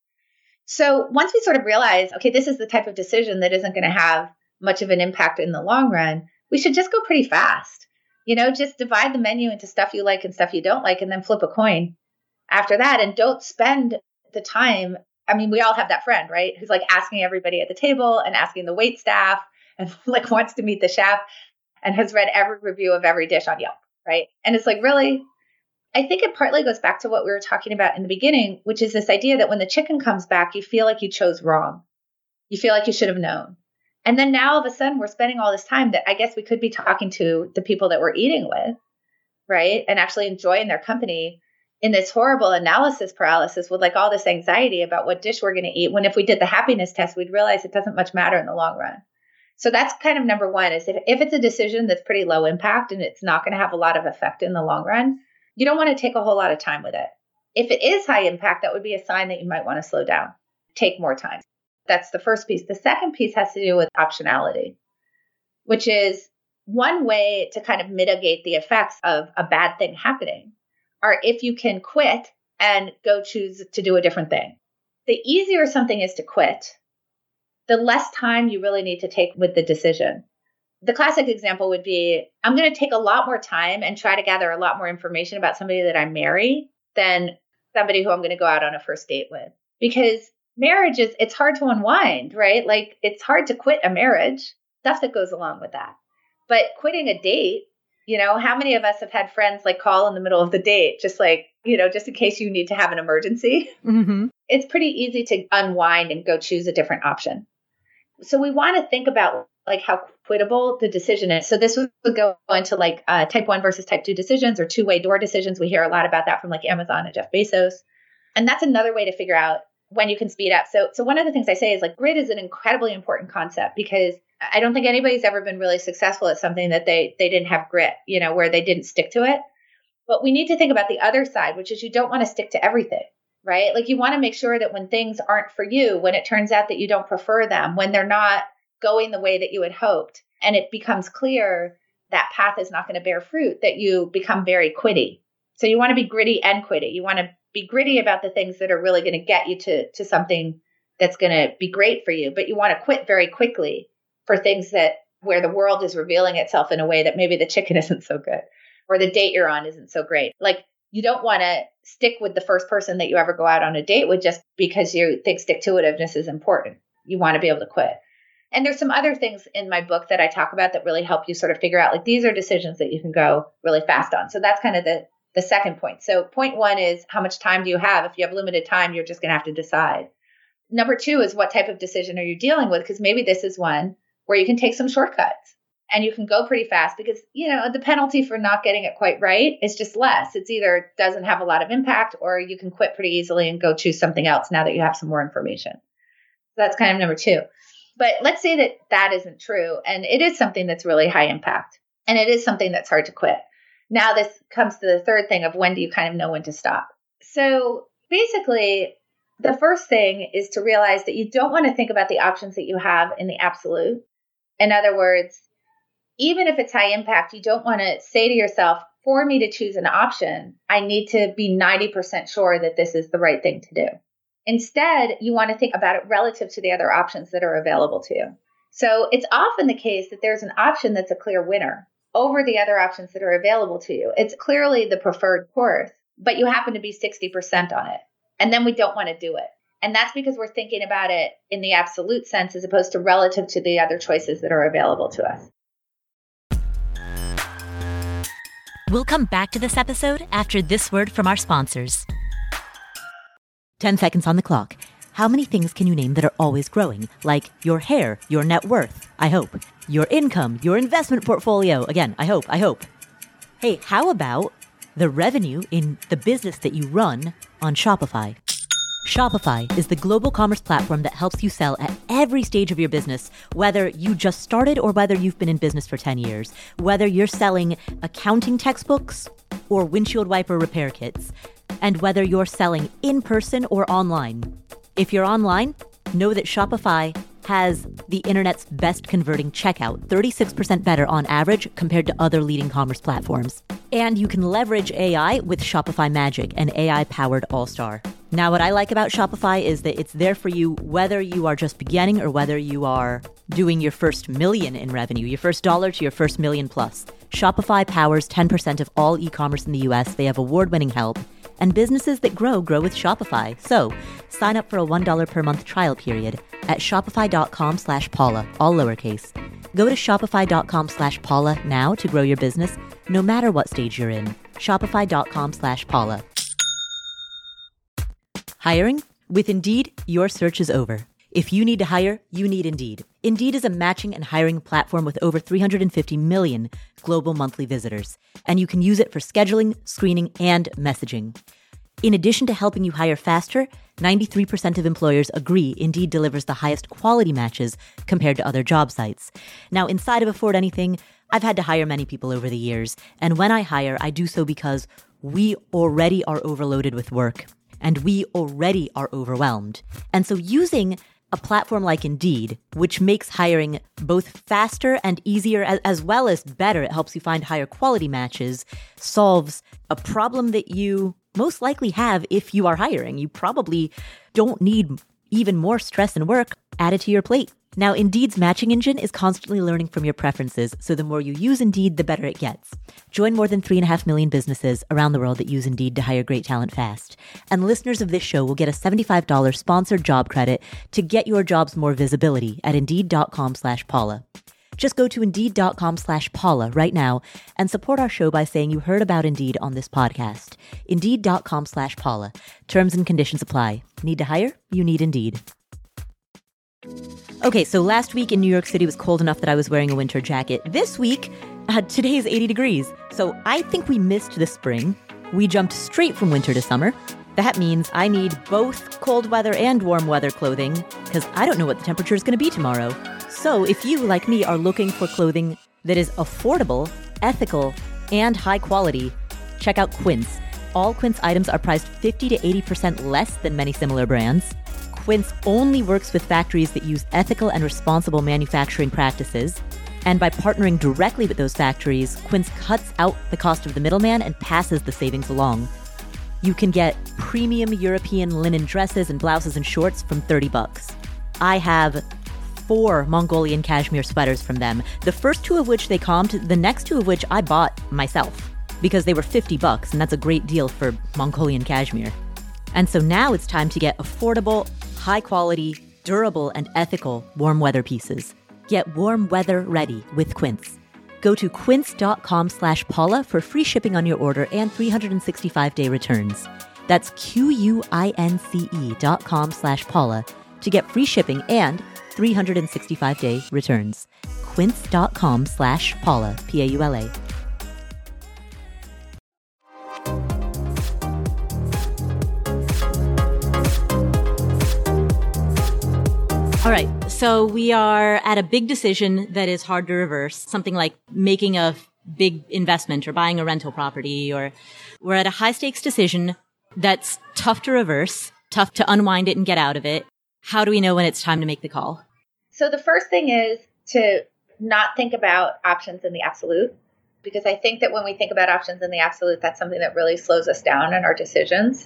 So once we sort of realize, okay, this is the type of decision that isn't going to have much of an impact in the long run, we should just go pretty fast. Just divide the menu into stuff you like and stuff you don't like, and then flip a coin after that. And don't spend the time. I mean, we all have that friend, right? Who's like asking everybody at the table and asking the wait staff and like wants to meet the chef and has read every review of every dish on Yelp, right? And it's like, really? I think it partly goes back to what we were talking about in the beginning, which is this idea that when the chicken comes back, you feel like you chose wrong. You feel like you should have known. And then now all of a sudden we're spending all this time that I guess we could be talking to the people that we're eating with, right? And actually enjoying their company in this horrible analysis paralysis with like all this anxiety about what dish we're going to eat. When if we did the happiness test, we'd realize it doesn't much matter in the long run. So that's kind of number one, is if it's a decision that's pretty low impact and it's not going to have a lot of effect in the long run, you don't want to take a whole lot of time with it. If it is high impact, that would be a sign that you might want to slow down, take more time. That's the first piece. The second piece has to do with optionality, which is one way to kind of mitigate the effects of a bad thing happening are if you can quit and go choose to do a different thing. The easier something is to quit, the less time you really need to take with the decision. The classic example would be, I'm going to take a lot more time and try to gather a lot more information about somebody that I marry than somebody who I'm going to go out on a first date with. Because marriage it's hard to unwind, right? Like it's hard to quit a marriage, stuff that goes along with that. But quitting a date, how many of us have had friends like call in the middle of the date, just like, just in case you need to have an emergency? Mm-hmm. It's pretty easy to unwind and go choose a different option. So we want to think about like how quittable the decision is. So this would go into like type 1 versus type 2 decisions or two-way door decisions. We hear a lot about that from like Amazon and Jeff Bezos. And that's another way to figure out when you can speed up. So one of the things I say is like grit is an incredibly important concept because I don't think anybody's ever been really successful at something that they didn't have grit, where they didn't stick to it. But we need to think about the other side, which is you don't want to stick to everything, right? Like you want to make sure that when things aren't for you, when it turns out that you don't prefer them, when they're not going the way that you had hoped, and it becomes clear that path is not going to bear fruit, that you become very quitty. So you want to be gritty and quitty. You want to be gritty about the things that are really going to get you to something that's going to be great for you, but you want to quit very quickly for things where the world is revealing itself in a way that maybe the chicken isn't so good or the date you're on isn't so great. Like you don't want to stick with the first person that you ever go out on a date with just because you think stick-to-itiveness is important. You want to be able to quit. And there's some other things in my book that I talk about that really help you sort of figure out like these are decisions that you can go really fast on. So that's kind of the second point. So point 1 is how much time do you have? If you have limited time, you're just going to have to decide. Number 2 is what type of decision are you dealing with? Because maybe this is one where you can take some shortcuts and you can go pretty fast because, the penalty for not getting it quite right is just less. It's either doesn't have a lot of impact or you can quit pretty easily and go choose something else now that you have some more information. So that's kind of number 2. But let's say that isn't true. And it is something that's really high impact. And it is something that's hard to quit. Now this comes to the third thing of when do you kind of know when to stop? So basically, the first thing is to realize that you don't want to think about the options that you have in the absolute. In other words, even if it's high impact, you don't want to say to yourself, for me to choose an option, I need to be 90% sure that this is the right thing to do. Instead, you want to think about it relative to the other options that are available to you. So it's often the case that there's an option that's a clear winner over the other options that are available to you. It's clearly the preferred course, but you happen to be 60% on it. And then we don't want to do it. And that's because we're thinking about it in the absolute sense as opposed to relative to the other choices that are available to us. We'll come back to this episode after this word from our sponsors. 10 seconds on the clock. How many things can you name that are always growing? Like your hair, your net worth, I hope. Your income, your investment portfolio. Again, I hope. Hey, how about the revenue in the business that you run on Shopify? Shopify is the global commerce platform that helps you sell at every stage of your business, whether you just started or whether you've been in business for 10 years, whether you're selling accounting textbooks or windshield wiper repair kits, and whether you're selling in person or online. If you're online, know that Shopify has the internet's best converting checkout, 36% better on average compared to other leading commerce platforms. And you can leverage AI with Shopify Magic, an AI-powered all-star. Now, what I like about Shopify is that it's there for you whether you are just beginning or whether you are doing your first million in revenue, your first dollar to your first million plus. Shopify powers 10% of all e-commerce in the US. They have award-winning help. And businesses that grow with Shopify. So sign up for a $1 per month trial period at shopify.com/Paula, all lowercase. Go to shopify.com/Paula now to grow your business, no matter what stage you're in. Shopify.com/Paula. Hiring? With Indeed, your search is over. If you need to hire, you need Indeed. Indeed is a matching and hiring platform with over 350 million global monthly visitors, and you can use it for scheduling, screening, and messaging. In addition to helping you hire faster, 93% of employers agree Indeed delivers the highest quality matches compared to other job sites. Now, inside of Afford Anything, I've had to hire many people over the years, and when I hire, I do so because we already are overloaded with work, and we already are overwhelmed. And so using A platform like Indeed, which makes hiring both faster and easier, as well as better, it helps you find higher quality matches, solves a problem that you most likely have if you are hiring. You probably don't need even more stress and work added to your plate. Now, Indeed's matching engine is constantly learning from your preferences, so the more you use Indeed, the better it gets. Join more than 3.5 million businesses around the world that use Indeed to hire great talent fast. And listeners of this show will get a $75 sponsored job credit to get your jobs more visibility at Indeed.com/Paula. Just go to Indeed.com/Paula right now and support our show by saying you heard about Indeed on this podcast. Indeed.com/Paula. Terms and conditions apply. Need to hire? You need Indeed. Okay, so last week in New York City was cold enough that I was wearing a winter jacket. This week, today's 80 degrees. So I think we missed the spring. We jumped straight from winter to summer. That means I need both cold weather and warm weather clothing because I don't know what the temperature is going to be tomorrow. So if you, like me, are looking for clothing that is affordable, ethical, and high quality, check out Quince. All Quince items are priced 50 to 80% less than many similar brands. Quince only works with factories that use ethical and responsible manufacturing practices. And by partnering directly with those factories, Quince cuts out the cost of the middleman and passes the savings along. You can get premium European linen dresses and blouses and shorts from $30. I have 4 Mongolian cashmere sweaters from them, the first 2 of which they comped, the next 2 of which I bought myself because they were $50, and that's a great deal for Mongolian cashmere. And so now it's time to get affordable, high-quality, durable, and ethical warm weather pieces. Get warm weather ready with Quince. Go to quince.com/Paula for free shipping on your order and 365-day returns. That's QUINCE.com/Paula to get free shipping and 365-day returns. Quince.com/Paula, Paula. All right, so we are at a big decision that is hard to reverse, something like making a big investment or buying a rental property, or we're at a high stakes decision that's tough to reverse, tough to unwind it and get out of it. How do we know when it's time to make the call? So the first thing is to not think about options in the absolute, because I think that when we think about options in the absolute, that's something that really slows us down in our decisions.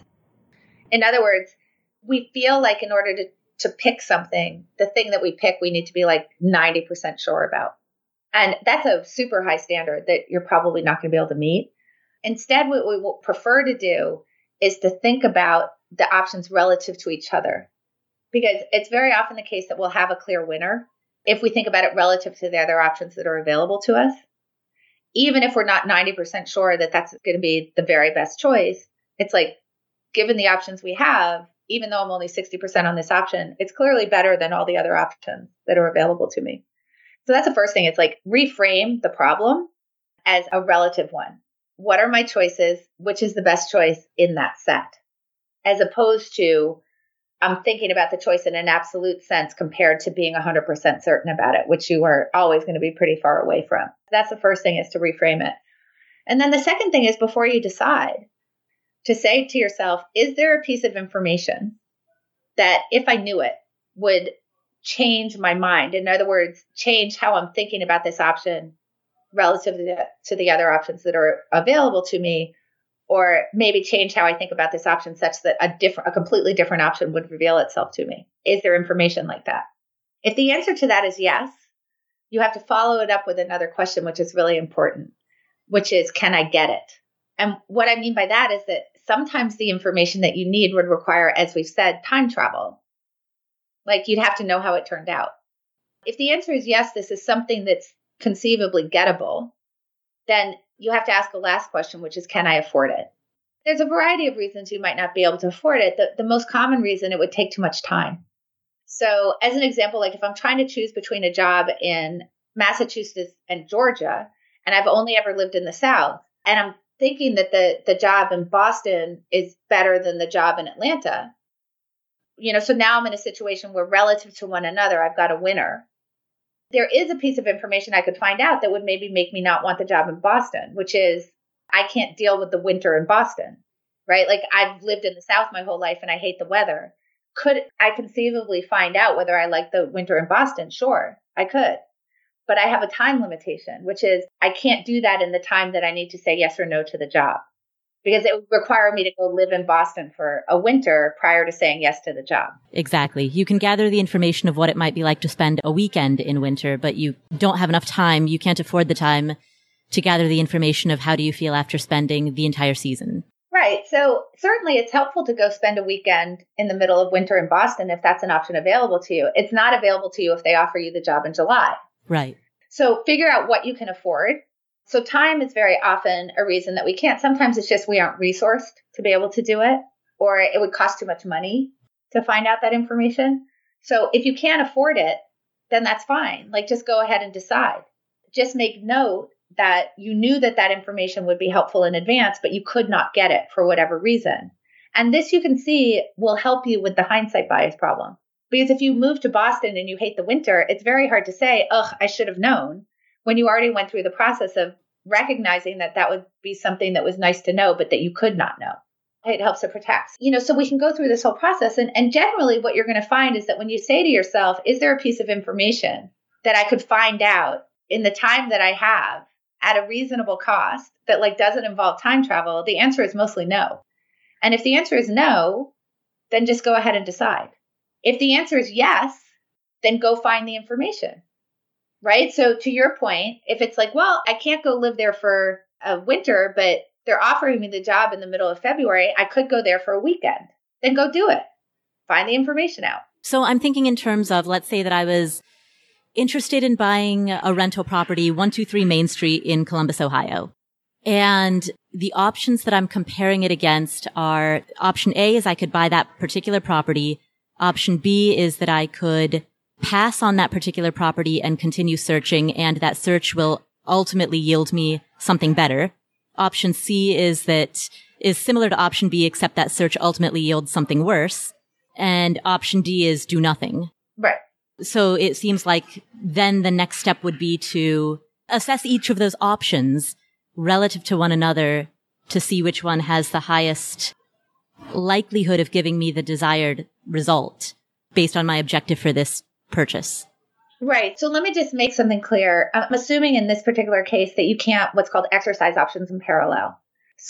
In other words, we feel like in order to pick something, the thing that we pick, we need to be like 90% sure about. And that's a super high standard that you're probably not going to be able to meet. Instead, what we will prefer to do is to think about the options relative to each other, because it's very often the case that we'll have a clear winner if we think about it relative to the other options that are available to us. Even if we're not 90% sure that that's going to be the very best choice, it's like, given the options we have, even though I'm only 60% on this option, it's clearly better than all the other options that are available to me. So that's the first thing. It's like reframe the problem as a relative one. What are my choices? Which is the best choice in that set? As opposed to, I'm thinking about the choice in an absolute sense compared to being 100% certain about it, which you are always going to be pretty far away from. That's the first thing, is to reframe it. And then the second thing is, before you decide, to say to yourself, is there a piece of information that if I knew it would change my mind? In other words, change how I'm thinking about this option relative to the other options that are available to me, or maybe change how I think about this option such that a completely different option would reveal itself to me. Is there information like that? If the answer to that is yes, you have to follow it up with another question, which is really important, which is, can I get it? And what I mean by that is that sometimes the information that you need would require, as we've said, time travel. Like, you'd have to know how it turned out. If the answer is yes, this is something that's conceivably gettable, then you have to ask a last question, which is, can I afford it? There's a variety of reasons you might not be able to afford it. The most common reason, it would take too much time. So as an example, like if I'm trying to choose between a job in Massachusetts and Georgia, and I've only ever lived in the South, and I'm thinking that the job in Boston is better than the job in Atlanta, so now I'm in a situation where relative to one another, I've got a winner. There is a piece of information I could find out that would maybe make me not want the job in Boston, which is, I can't deal with the winter in Boston, right? Like, I've lived in the South my whole life and I hate the weather. Could I conceivably find out whether I like the winter in Boston? Sure, I could. But I have a time limitation, which is I can't do that in the time that I need to say yes or no to the job, because it would require me to go live in Boston for a winter prior to saying yes to the job. Exactly. You can gather the information of what it might be like to spend a weekend in winter, but you don't have enough time. You can't afford the time to gather the information of how do you feel after spending the entire season. Right. So certainly it's helpful to go spend a weekend in the middle of winter in Boston if that's an option available to you. It's not available to you if they offer you the job in July. Right. So figure out what you can afford. So time is very often a reason that we can't. Sometimes it's just we aren't resourced to be able to do it, or it would cost too much money to find out that information. So if you can't afford it, then that's fine. Like, just go ahead and decide. Just make note that you knew that that information would be helpful in advance, but you could not get it for whatever reason. And this, you can see, will help you with the hindsight bias problem. Because if you move to Boston and you hate the winter, it's very hard to say, ugh, I should have known, when you already went through the process of recognizing that that would be something that was nice to know, but that you could not know. It helps to protect. So we can go through this whole process. And generally what you're going to find is that when you say to yourself, is there a piece of information that I could find out in the time that I have at a reasonable cost that doesn't involve time travel? The answer is mostly no. And if the answer is no, then just go ahead and decide. If the answer is yes, then go find the information, right? So to your point, if it's well, I can't go live there for a winter, but they're offering me the job in the middle of February, I could go there for a weekend. Then go do it. Find the information out. So I'm thinking in terms of, let's say that I was interested in buying a rental property, 123 Main Street in Columbus, Ohio. And the options that I'm comparing it against are, option A is I could buy that particular property. Option B is that I could pass on that particular property and continue searching, and that search will ultimately yield me something better. Option C is similar to option B, except that search ultimately yields something worse. And option D is do nothing. Right. So it seems like then the next step would be to assess each of those options relative to one another to see which one has the highest likelihood of giving me the desired result based on my objective for this purchase. Right. So let me just make something clear. I'm assuming in this particular case that you can't what's called exercise options in parallel.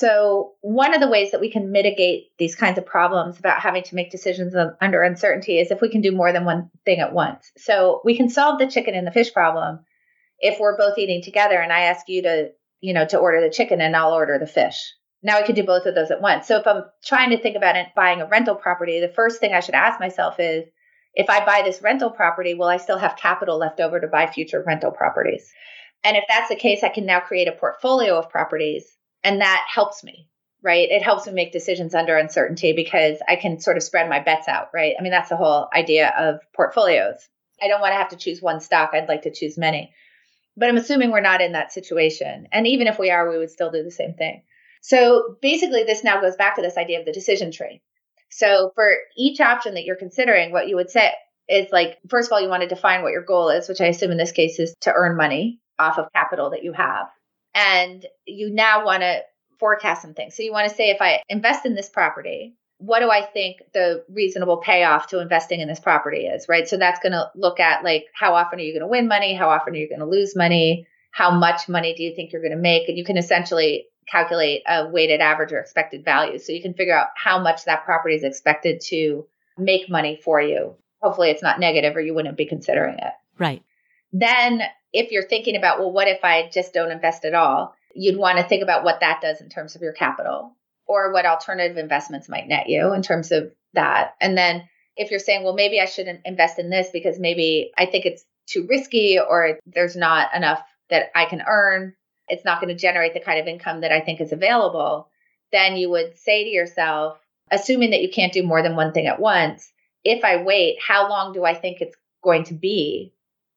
So one of the ways that we can mitigate these kinds of problems about having to make decisions under uncertainty is if we can do more than one thing at once. So we can solve the chicken and the fish problem if we're both eating together and I ask you to order the chicken and I'll order the fish. Now we could do both of those at once. So if I'm trying to think about it, buying a rental property, the first thing I should ask myself is, if I buy this rental property, will I still have capital left over to buy future rental properties? And if that's the case, I can now create a portfolio of properties, and that helps me, right? It helps me make decisions under uncertainty because I can sort of spread my bets out, right? I mean, that's the whole idea of portfolios. I don't want to have to choose one stock. I'd like to choose many. But I'm assuming we're not in that situation. And even if we are, we would still do the same thing. So basically, this now goes back to this idea of the decision tree. So for each option that you're considering, what you would say is first of all, you want to define what your goal is, which I assume in this case is to earn money off of capital that you have. And you now want to forecast some things. So you want to say, if I invest in this property, what do I think the reasonable payoff to investing in this property is, right? So that's going to look at how often are you going to win money? How often are you going to lose money? How much money do you think you're going to make? And you can essentially calculate a weighted average or expected value. So you can figure out how much that property is expected to make money for you. Hopefully it's not negative or you wouldn't be considering it. Right. Then if you're thinking about, well, what if I just don't invest at all? You'd want to think about what that does in terms of your capital or what alternative investments might net you in terms of that. And then if you're saying, well, maybe I shouldn't invest in this because maybe I think it's too risky or there's not enough that I can earn, it's not going to generate the kind of income that I think is available, then you would say to yourself, assuming that you can't do more than one thing at once, if I wait, how long do I think it's going to be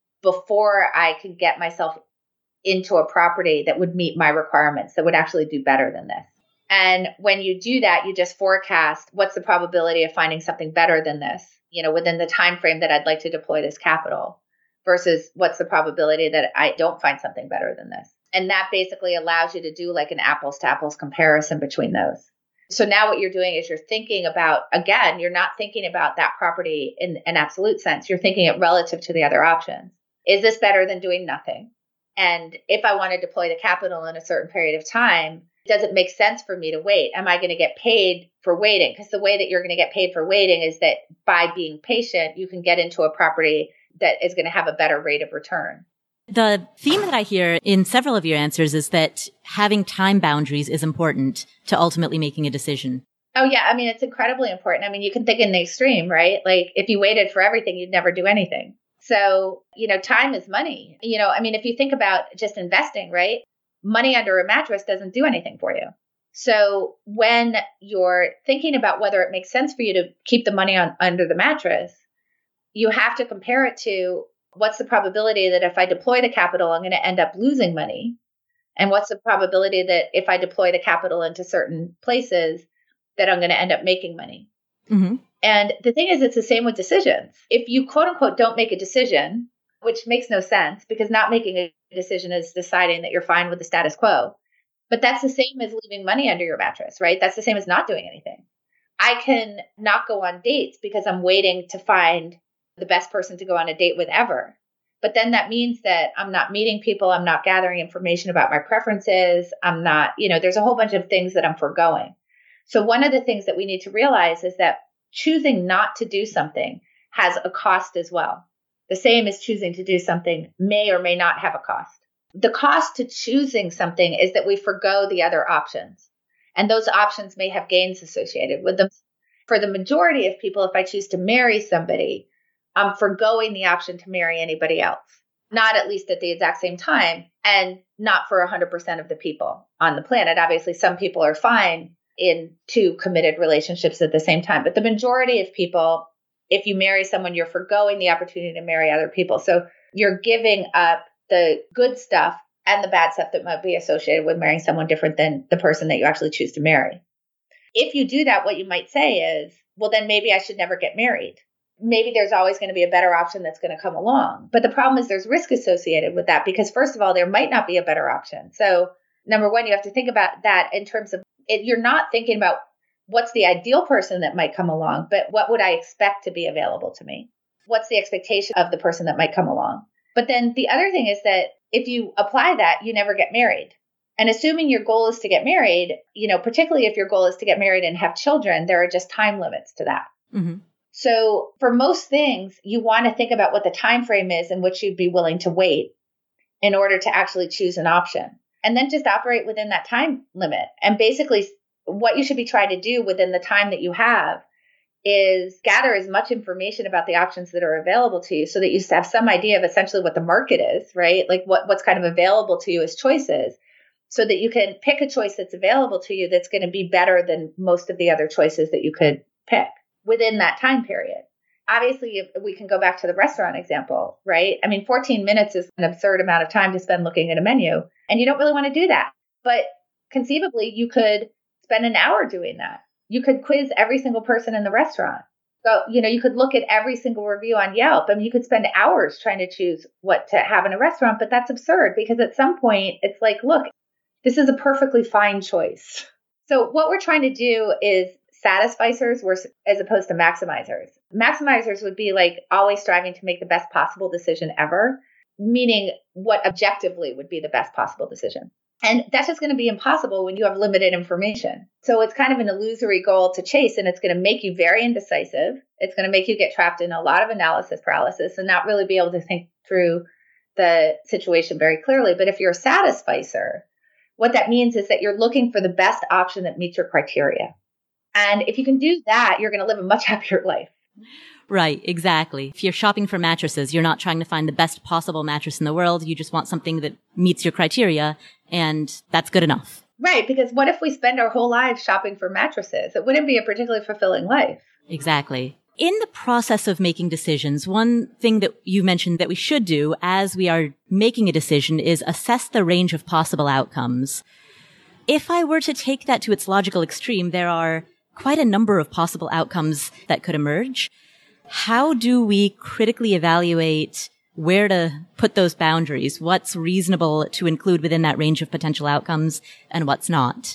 before I could get myself into a property that would meet my requirements, that would actually do better than this? And when you do that, you just forecast what's the probability of finding something better than this, within the time frame that I'd like to deploy this capital, versus what's the probability that I don't find something better than this. And that basically allows you to do an apples to apples comparison between those. So now what you're doing is you're thinking about, again, you're not thinking about that property in an absolute sense. You're thinking it relative to the other options. Is this better than doing nothing? And if I want to deploy the capital in a certain period of time, does it make sense for me to wait? Am I going to get paid for waiting? Because the way that you're going to get paid for waiting is that by being patient, you can get into a property that is going to have a better rate of return. The theme that I hear in several of your answers is that having time boundaries is important to ultimately making a decision. Oh, yeah. I mean, it's incredibly important. I mean, you can think in the extreme, right? Like if you waited for everything, you'd never do anything. So, time is money. I mean, if you think about just investing, right? Money under a mattress doesn't do anything for you. So when you're thinking about whether it makes sense for you to keep the money under the mattress, you have to compare it to what's the probability that if I deploy the capital, I'm going to end up losing money? And what's the probability that if I deploy the capital into certain places, that I'm going to end up making money? Mm-hmm. And the thing is, it's the same with decisions. If you quote unquote don't make a decision, which makes no sense because not making a decision is deciding that you're fine with the status quo. But that's the same as leaving money under your mattress, right? That's the same as not doing anything. I can not go on dates because I'm waiting to find the best person to go on a date with ever. But then that means that I'm not meeting people. I'm not gathering information about my preferences. I'm not, there's a whole bunch of things that I'm foregoing. So one of the things that we need to realize is that choosing not to do something has a cost as well. The same as choosing to do something may or may not have a cost. The cost to choosing something is that we forgo the other options. And those options may have gains associated with them. For the majority of people, if I choose to marry somebody, I'm forgoing the option to marry anybody else. Not at least at the exact same time, and not for 100% of the people on the planet. Obviously, some people are fine in two committed relationships at the same time. But the majority of people, if you marry someone, you're forgoing the opportunity to marry other people. So you're giving up the good stuff and the bad stuff that might be associated with marrying someone different than the person that you actually choose to marry. If you do that, what you might say is, well, then maybe I should never get married. Maybe there's always going to be a better option that's going to come along. But the problem is there's risk associated with that because, first of all, there might not be a better option. So number one, you have to think about that in terms of you're not thinking about what's the ideal person that might come along, but what would I expect to be available to me? What's the expectation of the person that might come along? But then the other thing is that if you apply that, you never get married. And assuming your goal is to get married, particularly if your goal is to get married and have children, there are just time limits to that. Mm-hmm. So for most things, you want to think about what the time frame is in which you'd be willing to wait in order to actually choose an option. And then just operate within that time limit. And basically, what you should be trying to do within the time that you have is gather as much information about the options that are available to you so that you have some idea of essentially what the market is, right? Like what's kind of available to you as choices so that you can pick a choice that's available to you that's going to be better than most of the other choices that you could pick within that time period. Obviously, if we can go back to the restaurant example, right? I mean, 14 minutes is an absurd amount of time to spend looking at a menu, and you don't really want to do that. But conceivably, you could spend an hour doing that. You could quiz every single person in the restaurant. So, you could look at every single review on Yelp. I mean, you could spend hours trying to choose what to have in a restaurant, but that's absurd because at some point it's like, look, this is a perfectly fine choice. So what we're trying to do is satisficers as opposed to maximizers. Maximizers would be like always striving to make the best possible decision ever, meaning what objectively would be the best possible decision. And that's just going to be impossible when you have limited information. So it's kind of an illusory goal to chase, and it's going to make you very indecisive. It's going to make you get trapped in a lot of analysis paralysis and not really be able to think through the situation very clearly. But if you're a satisficer, what that means is that you're looking for the best option that meets your criteria. And if you can do that, you're going to live a much happier life. Right, exactly. If you're shopping for mattresses, you're not trying to find the best possible mattress in the world. You just want something that meets your criteria, and that's good enough. Right, because what if we spend our whole lives shopping for mattresses? It wouldn't be a particularly fulfilling life. Exactly. In the process of making decisions, one thing that you mentioned that we should do as we are making a decision is assess the range of possible outcomes. If I were to take that to its logical extreme, there are quite a number of possible outcomes that could emerge. How do we critically evaluate where to put those boundaries? What's reasonable to include within that range of potential outcomes and what's not?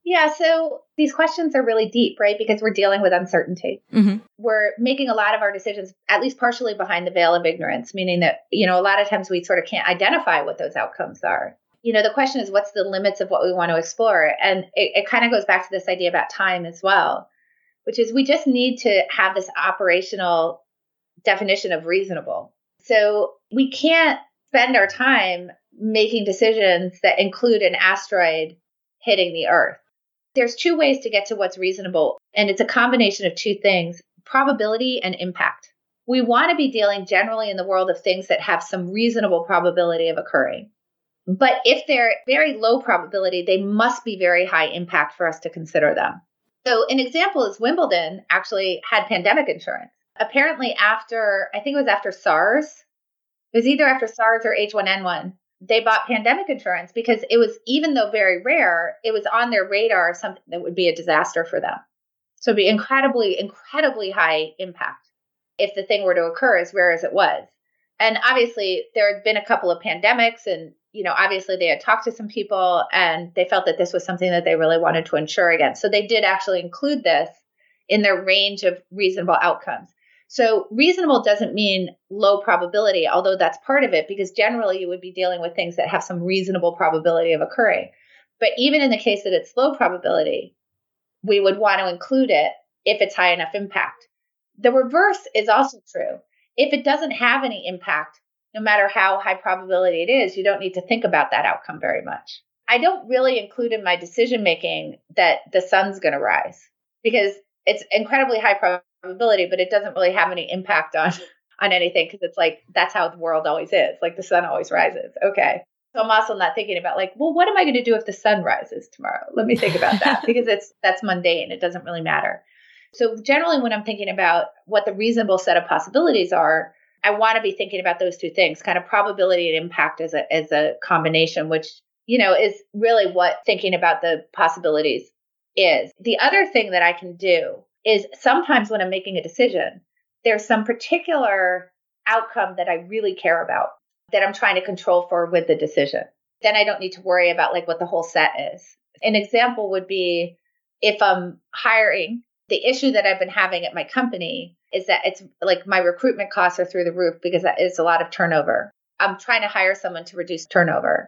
Yeah, so these questions are really deep, right? Because we're dealing with uncertainty. Mm-hmm. We're making a lot of our decisions, at least partially behind the veil of ignorance, meaning that, a lot of times we sort of can't identify what those outcomes are. The question is, what's the limits of what we want to explore? And it kind of goes back to this idea about time as well, which is we just need to have this operational definition of reasonable. So we can't spend our time making decisions that include an asteroid hitting the Earth. There's two ways to get to what's reasonable, and it's a combination of two things, probability and impact. We want to be dealing generally in the world of things that have some reasonable probability of occurring. But if they're very low probability, they must be very high impact for us to consider them. So an example is Wimbledon actually had pandemic insurance. Apparently I think it was after SARS. It was either after SARS or H1N1. They bought pandemic insurance because it was, even though very rare, it was on their radar of something that would be a disaster for them. So it'd be incredibly, incredibly high impact if the thing were to occur as rare as it was. And obviously there had been a couple of pandemics and, obviously they had talked to some people and they felt that this was something that they really wanted to insure against. So they did actually include this in their range of reasonable outcomes. So reasonable doesn't mean low probability, although that's part of it, because generally you would be dealing with things that have some reasonable probability of occurring. But even in the case that it's low probability, we would want to include it if it's high enough impact. The reverse is also true. If it doesn't have any impact, no matter how high probability it is, you don't need to think about that outcome very much. I don't really include in my decision making that the sun's going to rise because it's incredibly high probability, but it doesn't really have any impact on anything because it's like, that's how the world always is. Like the sun always rises. Okay. So I'm also not thinking about like, well, what am I going to do if the sun rises tomorrow? Let me think about that because that's mundane. It doesn't really matter. So generally when I'm thinking about what the reasonable set of possibilities are, I want to be thinking about those two things, kind of probability and impact as a combination, which, is really what thinking about the possibilities is. The other thing that I can do is sometimes when I'm making a decision, there's some particular outcome that I really care about that I'm trying to control for with the decision. Then I don't need to worry about like what the whole set is. An example would be if I'm hiring, the issue that I've been having at my company is that it's like my recruitment costs are through the roof because it's a lot of turnover. I'm trying to hire someone to reduce turnover.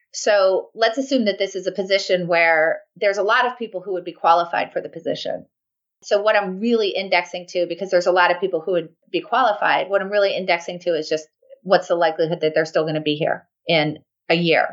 So let's assume that this is a position where there's a lot of people who would be qualified for the position. So what I'm really indexing to, because there's a lot of people who would be qualified, what I'm really indexing to is just what's the likelihood that they're still going to be here in a year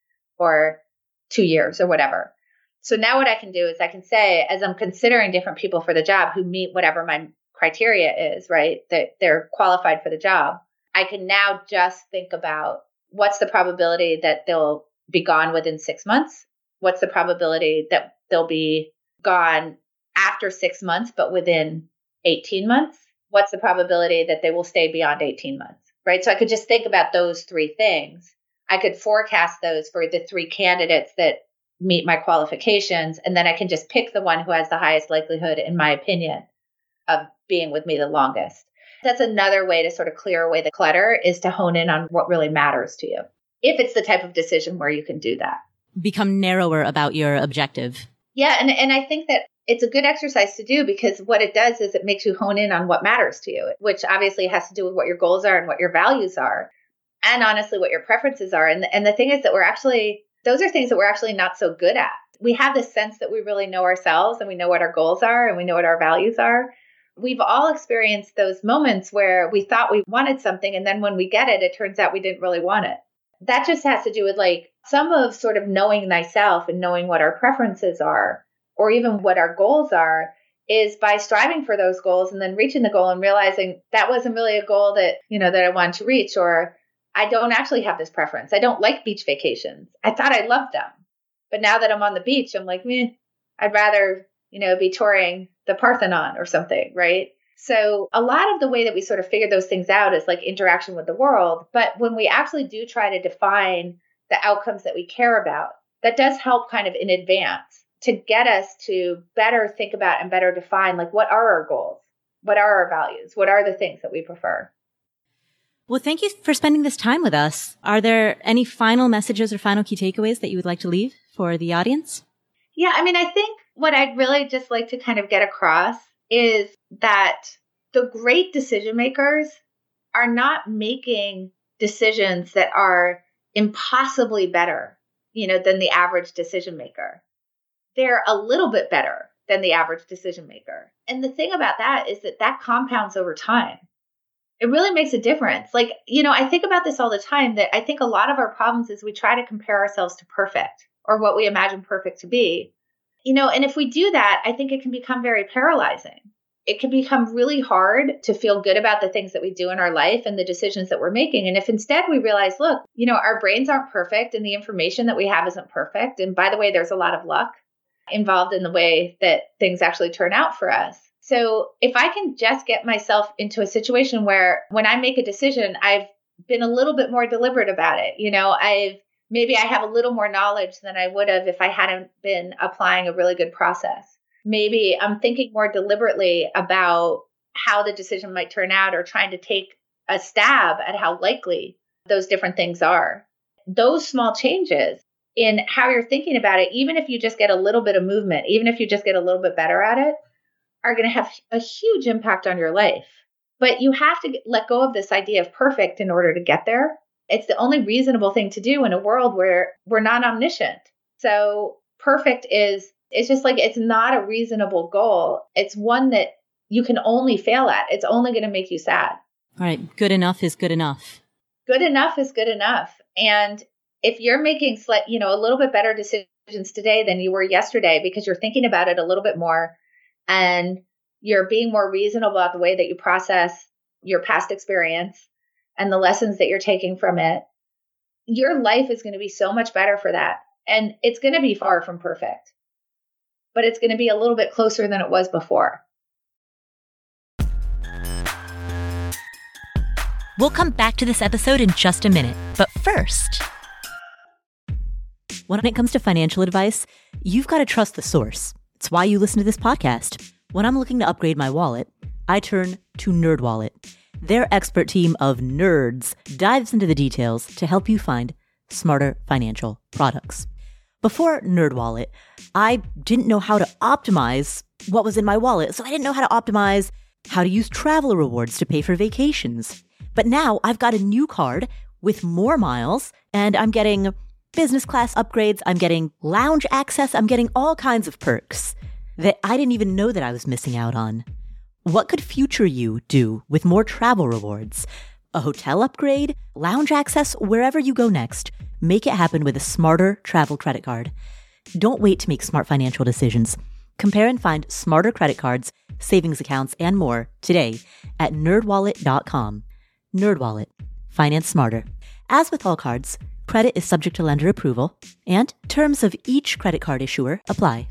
or 2 years or whatever. So now what I can do is I can say, as I'm considering different people for the job who meet whatever my criteria is, right, that they're qualified for the job, I can now just think about what's the probability that they'll be gone within 6 months? What's the probability that they'll be gone after 6 months, but within 18 months? What's the probability that they will stay beyond 18 months, right? So I could just think about those three things. I could forecast those for the three candidates that meet my qualifications, and then I can just pick the one who has the highest likelihood, in my opinion, of being with me the longest. That's another way to sort of clear away the clutter, is to hone in on what really matters to you. If it's the type of decision where you can do that. Become narrower about your objective. Yeah. And I think that it's a good exercise to do because what it does is it makes you hone in on what matters to you, which obviously has to do with what your goals are and what your values are, and honestly, what your preferences are. And the thing is that those are things that we're actually not so good at. We have this sense that we really know ourselves and we know what our goals are and we know what our values are. We've all experienced those moments where we thought we wanted something, and then when we get it, it turns out we didn't really want it. That just has to do with like some of sort of knowing thyself and knowing what our preferences are, or even what our goals are, is by striving for those goals and then reaching the goal and realizing that wasn't really a goal that, that I wanted to reach, or I don't actually have this preference. I don't like beach vacations. I thought I loved them. But now that I'm on the beach, I'm like, I'd rather, be touring the Parthenon or something, right? So a lot of the way that we sort of figure those things out is like interaction with the world. But when we actually do try to define the outcomes that we care about, that does help kind of in advance to get us to better think about and better define, like, what are our goals? What are our values? What are the things that we prefer? Well, thank you for spending this time with us. Are there any final messages or final key takeaways that you would like to leave for the audience? Yeah, I mean, I think what I'd really just like to kind of get across is that the great decision makers are not making decisions that are impossibly better, than the average decision maker. They're a little bit better than the average decision maker. And the thing about that is that compounds over time. It really makes a difference. Like, I think about this all the time, that I think a lot of our problems is we try to compare ourselves to perfect, or what we imagine perfect to be. And if we do that, I think it can become very paralyzing. It can become really hard to feel good about the things that we do in our life and the decisions that we're making. And if instead we realize, look, our brains aren't perfect and the information that we have isn't perfect. And by the way, there's a lot of luck involved in the way that things actually turn out for us. So if I can just get myself into a situation where when I make a decision, I've been a little bit more deliberate about it. Maybe I have a little more knowledge than I would have if I hadn't been applying a really good process. Maybe I'm thinking more deliberately about how the decision might turn out, or trying to take a stab at how likely those different things are. Those small changes in how you're thinking about it, even if you just get a little bit of movement, even if you just get a little bit better at it, are going to have a huge impact on your life. But you have to let go of this idea of perfect in order to get there. It's the only reasonable thing to do in a world where we're not omniscient. So perfect it's just like, it's not a reasonable goal. It's one that you can only fail at. It's only going to make you sad. All right. Good enough is good enough. Good enough is good enough. And if you're making a little bit better decisions today than you were yesterday, because you're thinking about it a little bit more, and you're being more reasonable about the way that you process your past experience and the lessons that you're taking from it, your life is going to be so much better for that. And it's going to be far from perfect, but it's going to be a little bit closer than it was before. We'll come back to this episode in just a minute. But first, when it comes to financial advice, you've got to trust the source. It's why you listen to this podcast. When I'm looking to upgrade my wallet, I turn to NerdWallet. Their expert team of nerds dives into the details to help you find smarter financial products. Before NerdWallet, I didn't know how to optimize what was in my wallet, so I didn't know how to optimize how to use travel rewards to pay for vacations. But now I've got a new card with more miles, and I'm getting business class upgrades, I'm getting lounge access, I'm getting all kinds of perks that I didn't even know that I was missing out on. What could future you do with more travel rewards? A hotel upgrade, lounge access, wherever you go next. Make it happen with a smarter travel credit card. Don't wait to make smart financial decisions. Compare and find smarter credit cards, savings accounts, and more today at nerdwallet.com. NerdWallet. Finance smarter. As with all cards, credit is subject to lender approval, and terms of each credit card issuer apply.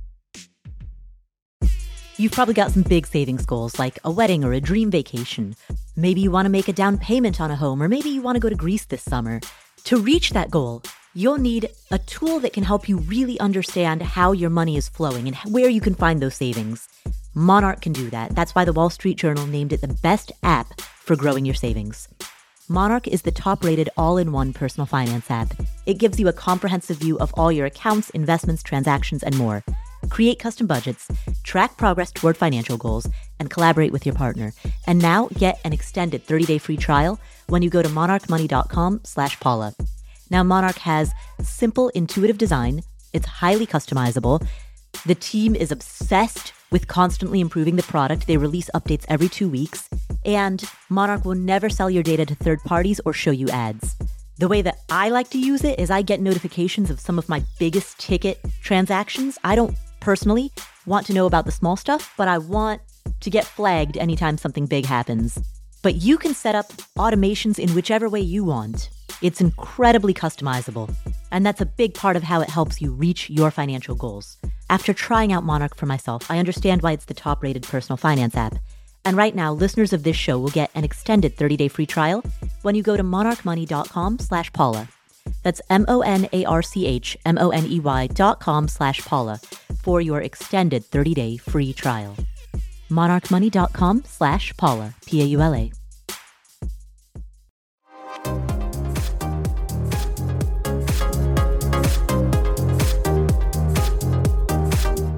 You've probably got some big savings goals like a wedding or a dream vacation. Maybe you want to make a down payment on a home, or maybe you want to go to Greece this summer. To reach that goal, you'll need a tool that can help you really understand how your money is flowing and where you can find those savings. Monarch can do that. That's why the Wall Street Journal named it the best app for growing your savings. Monarch is the top-rated all-in-one personal finance app. It gives you a comprehensive view of all your accounts, investments, transactions, and more. Create custom budgets, track progress toward financial goals, and collaborate with your partner. And now get an extended 30-day free trial when you go to monarchmoney.com/Paula. Now, Monarch has simple, intuitive design. It's highly customizable. The team is obsessed with constantly improving the product. They release updates every 2 weeks. And Monarch will never sell your data to third parties or show you ads. The way that I like to use it is I get notifications of some of my biggest ticket transactions. I don't personally want to know about the small stuff, but I want to get flagged anytime something big happens. But you can set up automations in whichever way you want. It's incredibly customizable, and that's a big part of how it helps you reach your financial goals. After trying out Monarch for myself, I understand why it's the top-rated personal finance app. And right now, listeners of this show will get an extended 30-day free trial when you go to monarchmoney.com/Paula. That's monarchmoney.com/Paula for your extended 30-day free trial. monarchmoney.com/Paula, Paula.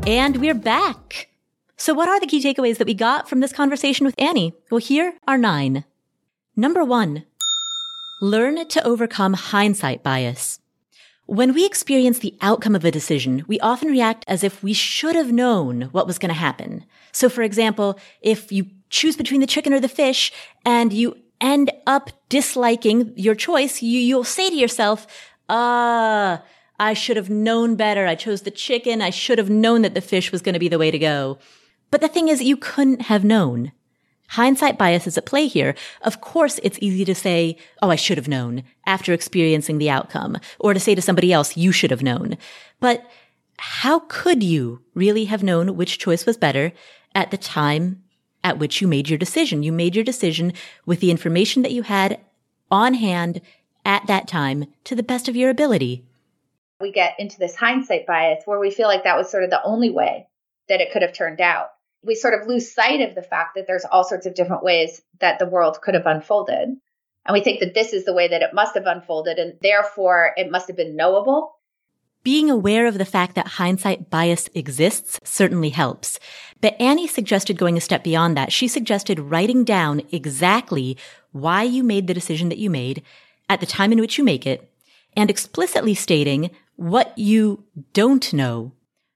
And we're back. So what are the key takeaways that we got from this conversation with Annie? Well, here are 9. Number 1, learn to overcome hindsight bias. When we experience the outcome of a decision, we often react as if we should have known what was going to happen. So for example, if you choose between the chicken or the fish and you end up disliking your choice, you'll say to yourself, I should have known better. I chose the chicken. I should have known that the fish was going to be the way to go. But the thing is, you couldn't have known. Hindsight bias is at play here. Of course, it's easy to say, oh, I should have known after experiencing the outcome, or to say to somebody else, you should have known. But how could you really have known which choice was better at the time at which you made your decision? You made your decision with the information that you had on hand at that time to the best of your ability. We get into this hindsight bias where we feel like that was sort of the only way that it could have turned out. We sort of lose sight of the fact that there's all sorts of different ways that the world could have unfolded. And we think that this is the way that it must have unfolded, and therefore it must have been knowable. Being aware of the fact that hindsight bias exists certainly helps. But Annie suggested going a step beyond that. She suggested writing down exactly why you made the decision that you made at the time in which you make it, and explicitly stating what you don't know.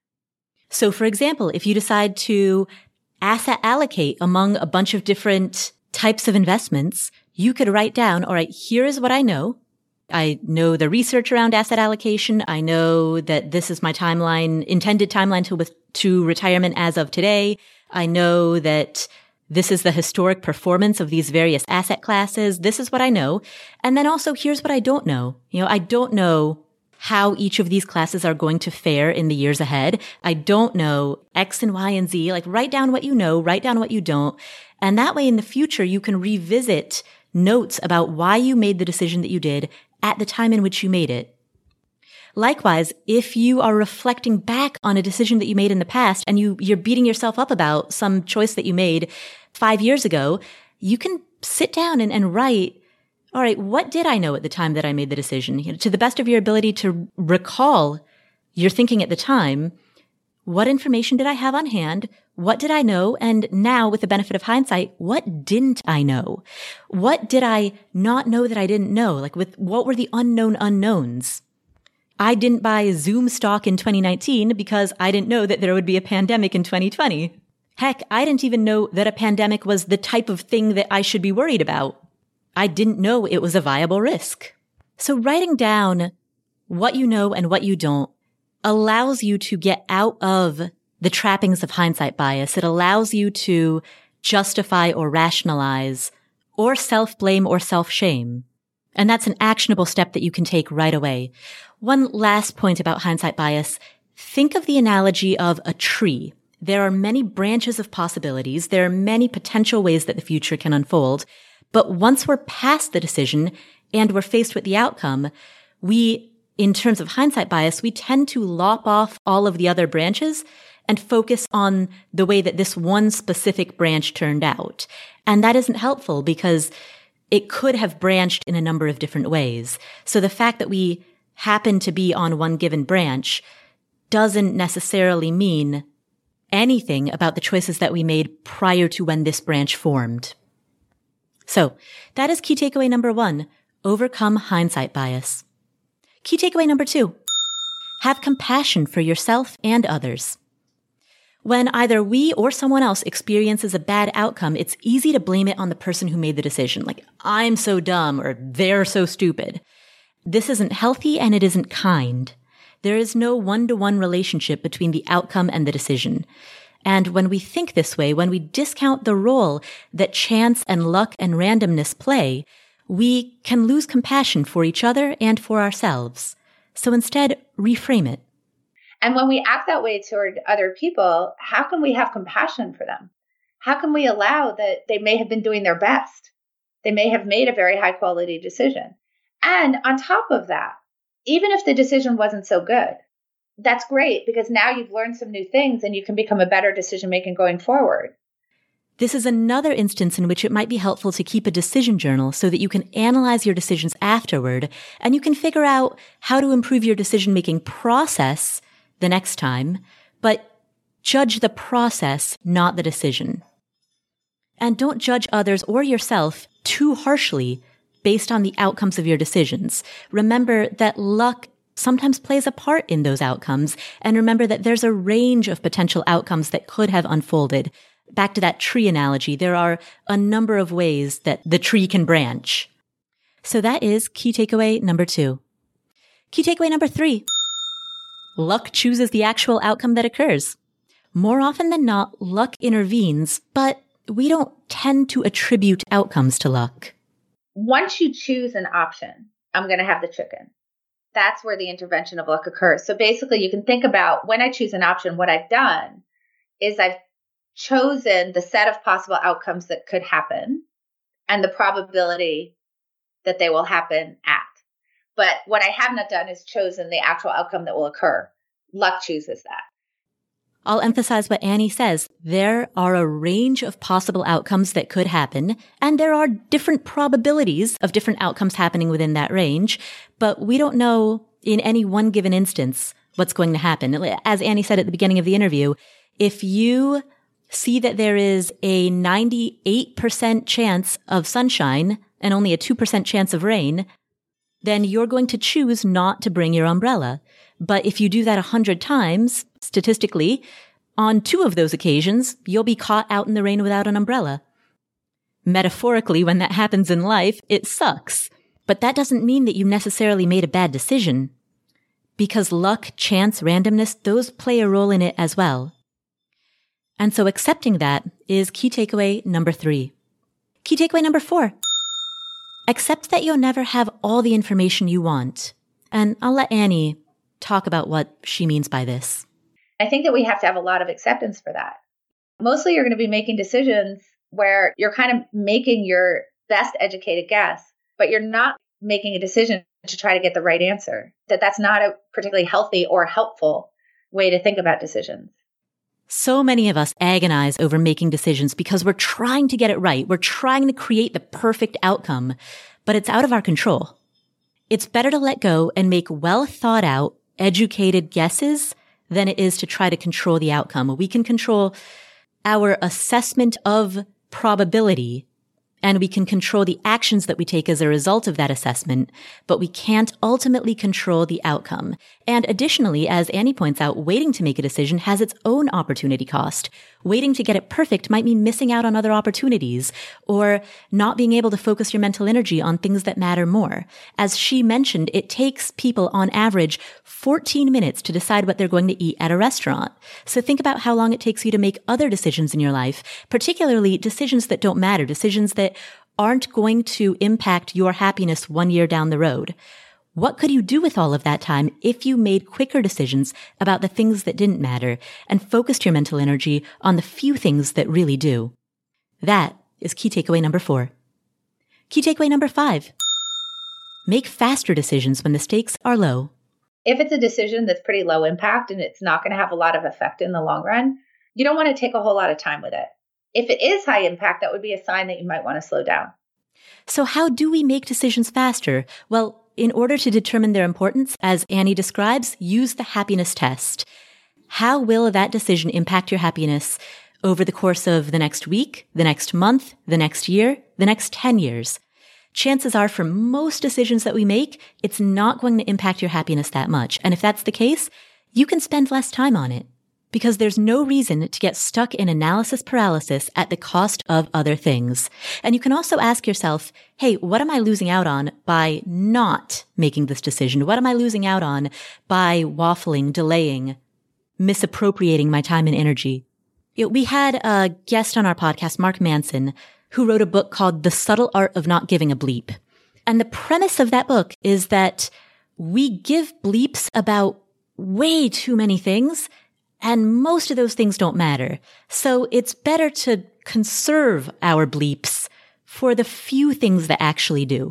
So for example, if you decide to asset allocate among a bunch of different types of investments, you could write down, all right, here is what I know. I know the research around asset allocation. I know that this is my timeline, intended timeline to retirement as of today. I know that this is the historic performance of these various asset classes. This is what I know. And then also, here's what I don't know. I don't know how each of these classes are going to fare in the years ahead. I don't know X and Y and Z. Like, write down what you know, write down what you don't. And that way in the future, you can revisit notes about why you made the decision that you did at the time in which you made it. Likewise, if you are reflecting back on a decision that you made in the past and you're beating yourself up about some choice that you made 5 years ago, you can sit down and write, all right, what did I know at the time that I made the decision? To the best of your ability to recall your thinking at the time, what information did I have on hand? What did I know? And now, with the benefit of hindsight, what didn't I know? What did I not know that I didn't know? Like, what were the unknown unknowns? I didn't buy Zoom stock in 2019 because I didn't know that there would be a pandemic in 2020. Heck, I didn't even know that a pandemic was the type of thing that I should be worried about. I didn't know it was a viable risk. So writing down what you know and what you don't allows you to get out of the trappings of hindsight bias. It allows you to justify or rationalize or self-blame or self-shame. And that's an actionable step that you can take right away. One last point about hindsight bias. Think of the analogy of a tree. There are many branches of possibilities. There are many potential ways that the future can unfold. But once we're past the decision and we're faced with the outcome, in terms of hindsight bias, we tend to lop off all of the other branches and focus on the way that this one specific branch turned out. And that isn't helpful because it could have branched in a number of different ways. So the fact that we happen to be on one given branch doesn't necessarily mean anything about the choices that we made prior to when this branch formed. So that is key takeaway number 1, overcome hindsight bias. Key takeaway number 2, have compassion for yourself and others. When either we or someone else experiences a bad outcome, it's easy to blame it on the person who made the decision. Like, I'm so dumb or they're so stupid. This isn't healthy and it isn't kind. There is no one-to-one relationship between the outcome and the decision. And when we think this way, when we discount the role that chance and luck and randomness play, we can lose compassion for each other and for ourselves. So instead, reframe it. And when we act that way toward other people, how can we have compassion for them? How can we allow that they may have been doing their best? They may have made a very high quality decision. And on top of that, even if the decision wasn't so good, that's great because now you've learned some new things and you can become a better decision maker going forward. This is another instance in which it might be helpful to keep a decision journal so that you can analyze your decisions afterward and you can figure out how to improve your decision-making process the next time. But Judge the process, not the decision. And don't judge others or yourself too harshly based on the outcomes of your decisions. Remember that luck sometimes plays a part in those outcomes. And remember that there's a range of potential outcomes that could have unfolded. Back to that tree analogy, there are a number of ways that the tree can branch. So that is key takeaway number 2. Key takeaway number 3. Luck chooses the actual outcome that occurs. More often than not, luck intervenes, but we don't tend to attribute outcomes to luck. Once you choose an option, I'm going to have the chicken. That's where the intervention of luck occurs. So basically, you can think about when I choose an option, what I've done is I've chosen the set of possible outcomes that could happen and the probability that they will happen at. But what I have not done is chosen the actual outcome that will occur. Luck chooses that. I'll emphasize what Annie says. There are a range of possible outcomes that could happen, and there are different probabilities of different outcomes happening within that range, but we don't know in any one given instance what's going to happen. As Annie said at the beginning of the interview, if you see that there is a 98% chance of sunshine and only a 2% chance of rain, then you're going to choose not to bring your umbrella. But if you do that 100 times, statistically, on 2 of those occasions, you'll be caught out in the rain without an umbrella. Metaphorically, when that happens in life, it sucks. But that doesn't mean that you necessarily made a bad decision. Because luck, chance, randomness, those play a role in it as well. And so accepting that is key takeaway number 3. Key takeaway number 4. Accept that you'll never have all the information you want. And I'll let Annie talk about what she means by this. I think that we have to have a lot of acceptance for that. Mostly you're going to be making decisions where you're kind of making your best educated guess, but you're not making a decision to try to get the right answer. That's not a particularly healthy or helpful way to think about decisions. So many of us agonize over making decisions because we're trying to get it right. We're trying to create the perfect outcome, but it's out of our control. It's better to let go and make well thought out, educated guesses than it is to try to control the outcome. We can control our assessment of probability, and we can control the actions that we take as a result of that assessment, but we can't ultimately control the outcome. And additionally, as Annie points out, waiting to make a decision has its own opportunity cost. Waiting to get it perfect might mean missing out on other opportunities or not being able to focus your mental energy on things that matter more. As she mentioned, it takes people on average 14 minutes to decide what they're going to eat at a restaurant. So think about how long it takes you to make other decisions in your life, particularly decisions that don't matter, decisions that aren't going to impact your happiness 1 year down the road. What could you do with all of that time if you made quicker decisions about the things that didn't matter and focused your mental energy on the few things that really do? That is key takeaway number 4. Key takeaway number 5. Make faster decisions when the stakes are low. If it's a decision that's pretty low impact and it's not going to have a lot of effect in the long run, you don't want to take a whole lot of time with it. If it is high impact, that would be a sign that you might want to slow down. So how do we make decisions faster? Well, in order to determine their importance, as Annie describes, use the happiness test. How will that decision impact your happiness over the course of the next week, the next month, the next year, the next 10 years? Chances are for most decisions that we make, it's not going to impact your happiness that much. And if that's the case, you can spend less time on it because there's no reason to get stuck in analysis paralysis at the cost of other things. And you can also ask yourself, hey, what am I losing out on by not making this decision? What am I losing out on by waffling, delaying, misappropriating my time and energy? We had a guest on our podcast, Mark Manson, who wrote a book called The Subtle Art of Not Giving a Bleep. And the premise of that book is that we give bleeps about way too many things, and most of those things don't matter. So it's better to conserve our bleeps for the few things that actually do.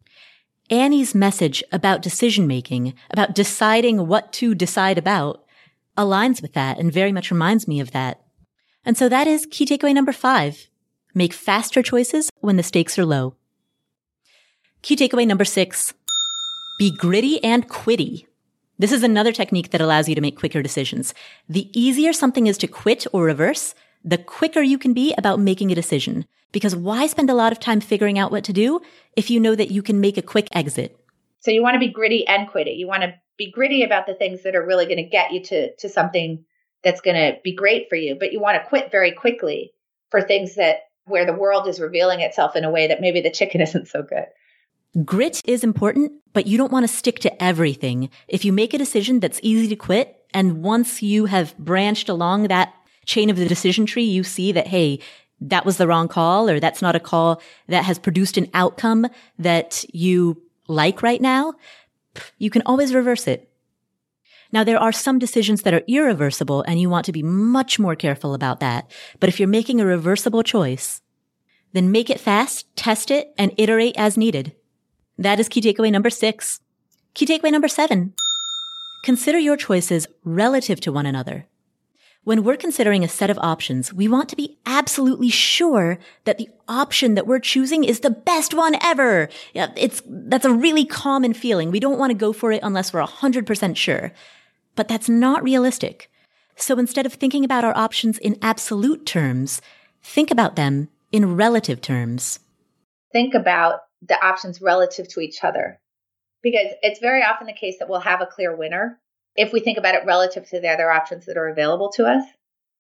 Annie's message about decision-making, about deciding what to decide about, aligns with that and very much reminds me of that. And so that is key takeaway number 5. Make faster choices when the stakes are low. Key takeaway number 6. Be gritty and quitty. This is another technique that allows you to make quicker decisions. The easier something is to quit or reverse, the quicker you can be about making a decision. Because why spend a lot of time figuring out what to do if you know that you can make a quick exit? So you want to be gritty and quit it. You want to be gritty about the things that are really going to get you to something that's going to be great for you, but you want to quit very quickly for things that where the world is revealing itself in a way that maybe the chicken isn't so good. Grit is important, but you don't want to stick to everything. If you make a decision that's easy to quit, and once you have branched along that chain of the decision tree, you see that, hey, that was the wrong call, or that's not a call that has produced an outcome that you like right now, you can always reverse it. Now, there are some decisions that are irreversible, and you want to be much more careful about that. But if you're making a reversible choice, then make it fast, test it, and iterate as needed. That is key takeaway number 6. Key takeaway number 7. Consider your choices relative to one another. When we're considering a set of options, we want to be absolutely sure that the option that we're choosing is the best one ever. That's a really common feeling. We don't want to go for it unless we're 100% sure. But that's not realistic. So instead of thinking about our options in absolute terms, think about them in relative terms. Think about the options relative to each other, because it's very often the case that we'll have a clear winner if we think about it relative to the other options that are available to us.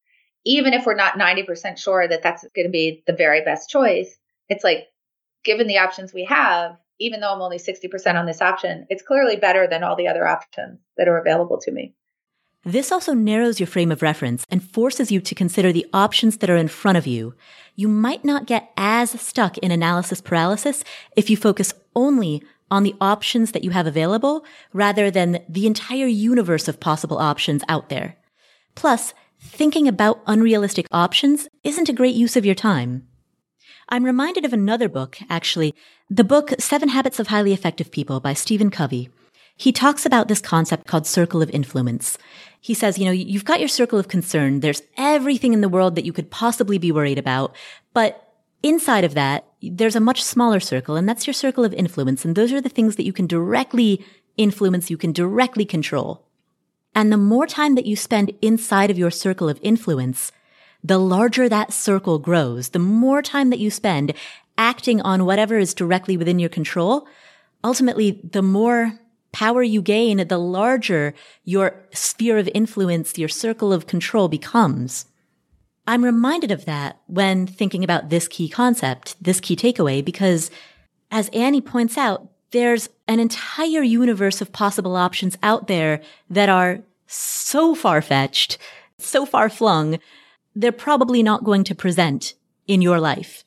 Even if we're not 90% sure that that's going to be the very best choice, it's like, given the options we have, even though I'm only 60% on this option, it's clearly better than all the other options that are available to me. This also narrows your frame of reference and forces you to consider the options that are in front of you. You might not get as stuck in analysis paralysis if you focus only on the options that you have available rather than the entire universe of possible options out there. Plus, thinking about unrealistic options isn't a great use of your time. I'm reminded of another book, actually, the book 7 Habits of Highly Effective People by Stephen Covey. He talks about this concept called circle of influence. He says, you've got your circle of concern. There's everything in the world that you could possibly be worried about. But inside of that, there's a much smaller circle, and that's your circle of influence. And those are the things that you can directly influence, you can directly control. And the more time that you spend inside of your circle of influence, the larger that circle grows. The more time that you spend acting on whatever is directly within your control, ultimately, the more power you gain, the larger your sphere of influence, your circle of control becomes. I'm reminded of that when thinking about this key concept, this key takeaway, because as Annie points out, there's an entire universe of possible options out there that are so far-fetched, so far-flung, they're probably not going to present in your life.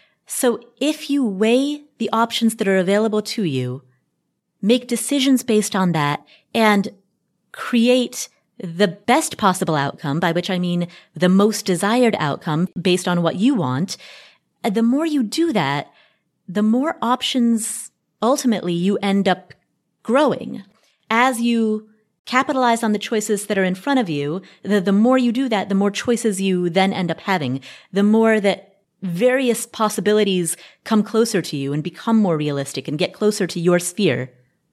So if you weigh the options that are available to you, make decisions based on that, and create the best possible outcome, by which I mean the most desired outcome based on what you want, the more you do that, the more options ultimately you end up growing. As you capitalize on the choices that are in front of you, the more you do that, the more choices you then end up having, the more that various possibilities come closer to you and become more realistic and get closer to your sphere.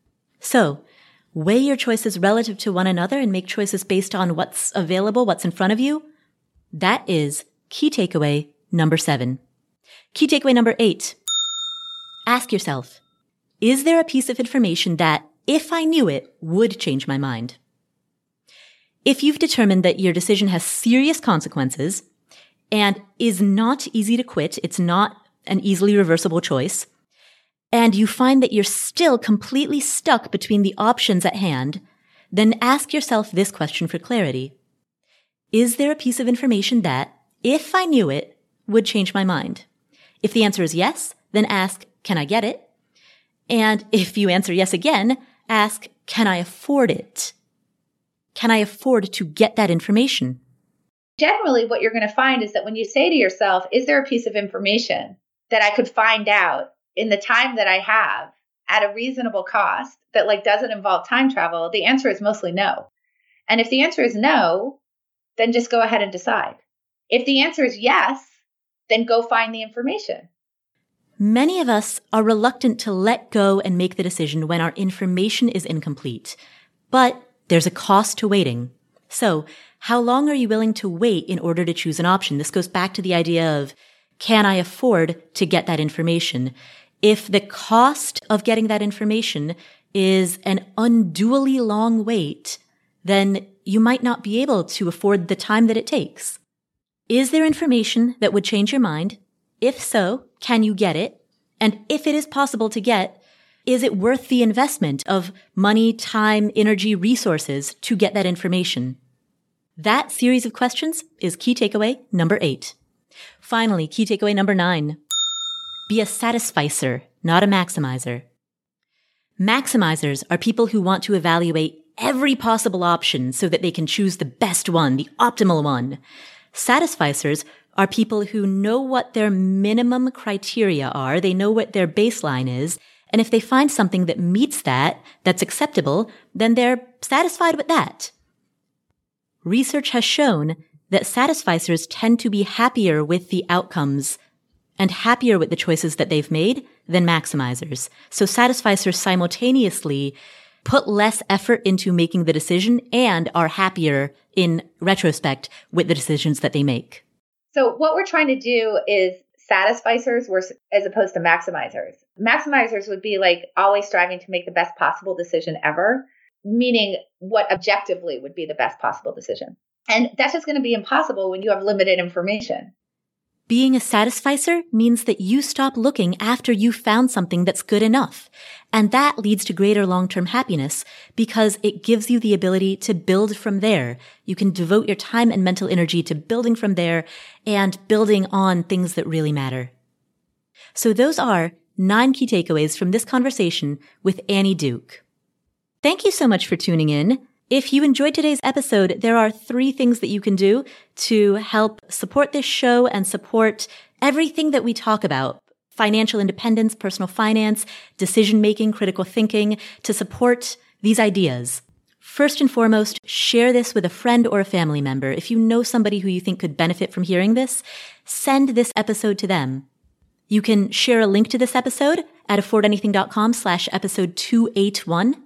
So, weigh your choices relative to one another and make choices based on what's available, what's in front of you. That is key takeaway number 7. Key takeaway number 8. Ask yourself, is there a piece of information that, if I knew it, would change my mind? If you've determined that your decision has serious consequences and is not easy to quit, it's not an easily reversible choice, and you find that you're still completely stuck between the options at hand, then ask yourself this question for clarity. Is there a piece of information that, if I knew it, would change my mind? If the answer is yes, then ask, can I get it? And if you answer yes again, ask, can I afford it? Can I afford to get that information? Generally, what you're going to find is that when you say to yourself, is there a piece of information that I could find out in the time that I have at a reasonable cost that doesn't involve time travel, the answer is mostly no. And if the answer is no, then just go ahead and decide. If the answer is yes, then go find the information. Many of us are reluctant to let go and make the decision when our information is incomplete. But There's a cost to waiting. So how long are you willing to wait in order to choose an option? This goes back to the idea of, can I afford to get that information? If the cost of getting that information is an unduly long wait, then you might not be able to afford the time that it takes. Is there information that would change your mind? If so, can you get it? And if it is possible to get, is it worth the investment of money, time, energy, resources to get that information? That series of questions is key takeaway number 8. Finally, key takeaway number 9. Be a satisficer, not a maximizer. Maximizers are people who want to evaluate every possible option so that they can choose the best one, the optimal one. Satisficers are people who know what their minimum criteria are. They know what their baseline is. And if they find something that meets that, that's acceptable, then they're satisfied with that. Research has shown that satisficers tend to be happier with the outcomes and happier with the choices that they've made than maximizers. So satisficers simultaneously put less effort into making the decision and are happier in retrospect with the decisions that they make. So what we're trying to do is satisficers as opposed to maximizers. Maximizers would be like always striving to make the best possible decision ever, meaning what objectively would be the best possible decision. And that's just going to be impossible when you have limited information. Being a satisficer means that you stop looking after you found something that's good enough. And that leads to greater long-term happiness because it gives you the ability to build from there. You can devote your time and mental energy to building from there and building on things that really matter. So those are 9 key takeaways from this conversation with Annie Duke. Thank you so much for tuning in. If you enjoyed today's episode, there are 3 things that you can do to help support this show and support everything that we talk about. Financial independence, personal finance, decision-making, critical thinking, to support these ideas. First and foremost, share this with a friend or a family member. If you know somebody who you think could benefit from hearing this, send this episode to them. You can share a link to this episode at affordanything.com/episode 281.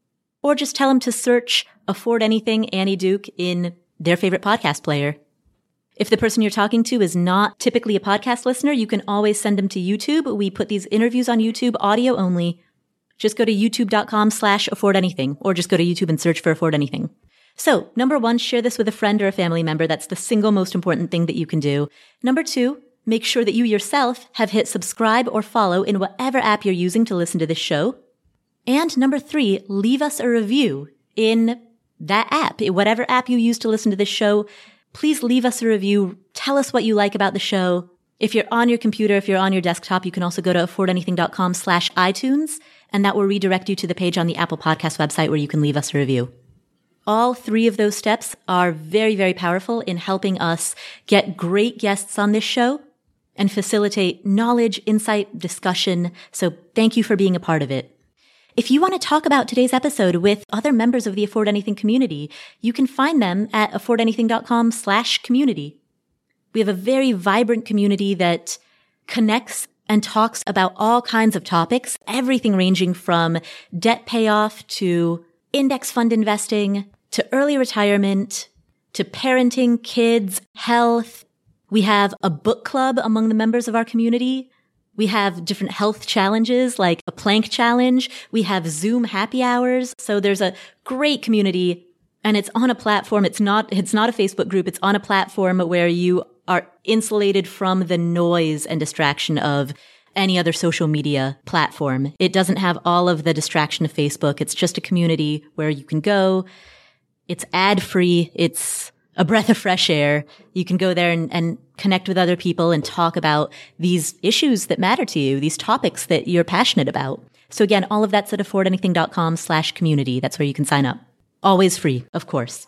Or just tell them to search Afford Anything Annie Duke in their favorite podcast player. If the person you're talking to is not typically a podcast listener, you can always send them to YouTube. We put these interviews on YouTube, audio only. Just go to youtube.com/affordanything, or just go to YouTube and search for Afford Anything. So, number 1, share this with a friend or a family member. That's the single most important thing that you can do. Number 2, make sure that you yourself have hit subscribe or follow in whatever app you're using to listen to this show. And number 3, leave us a review in that app. Whatever app you use to listen to this show, please leave us a review. Tell us what you like about the show. If you're on your computer, if you're on your desktop, you can also go to affordanything.com/iTunes, and that will redirect you to the page on the Apple Podcast website where you can leave us a review. All 3 of those steps are very, very powerful in helping us get great guests on this show and facilitate knowledge, insight, discussion. So thank you for being a part of it. If you want to talk about today's episode with other members of the Afford Anything community, you can find them at affordanything.com/community. We have a very vibrant community that connects and talks about all kinds of topics, everything ranging from debt payoff to index fund investing to early retirement to parenting, kids, health. We have a book club among the members of our community. We have different health challenges like a plank challenge. We have Zoom happy hours. So there's a great community, and it's on a platform. It's not a Facebook group. It's on a platform where you are insulated from the noise and distraction of any other social media platform. It doesn't have all of the distraction of Facebook. It's just a community where you can go. It's ad-free. It's a breath of fresh air. You can go there and connect with other people and talk about these issues that matter to you, these topics that you're passionate about. So again, all of that's at affordanything.com/community. That's where you can sign up. Always free, of course.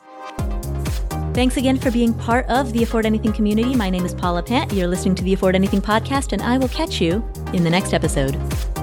Thanks again for being part of the Afford Anything community. My name is Paula Pant. You're listening to the Afford Anything podcast, and I will catch you in the next episode.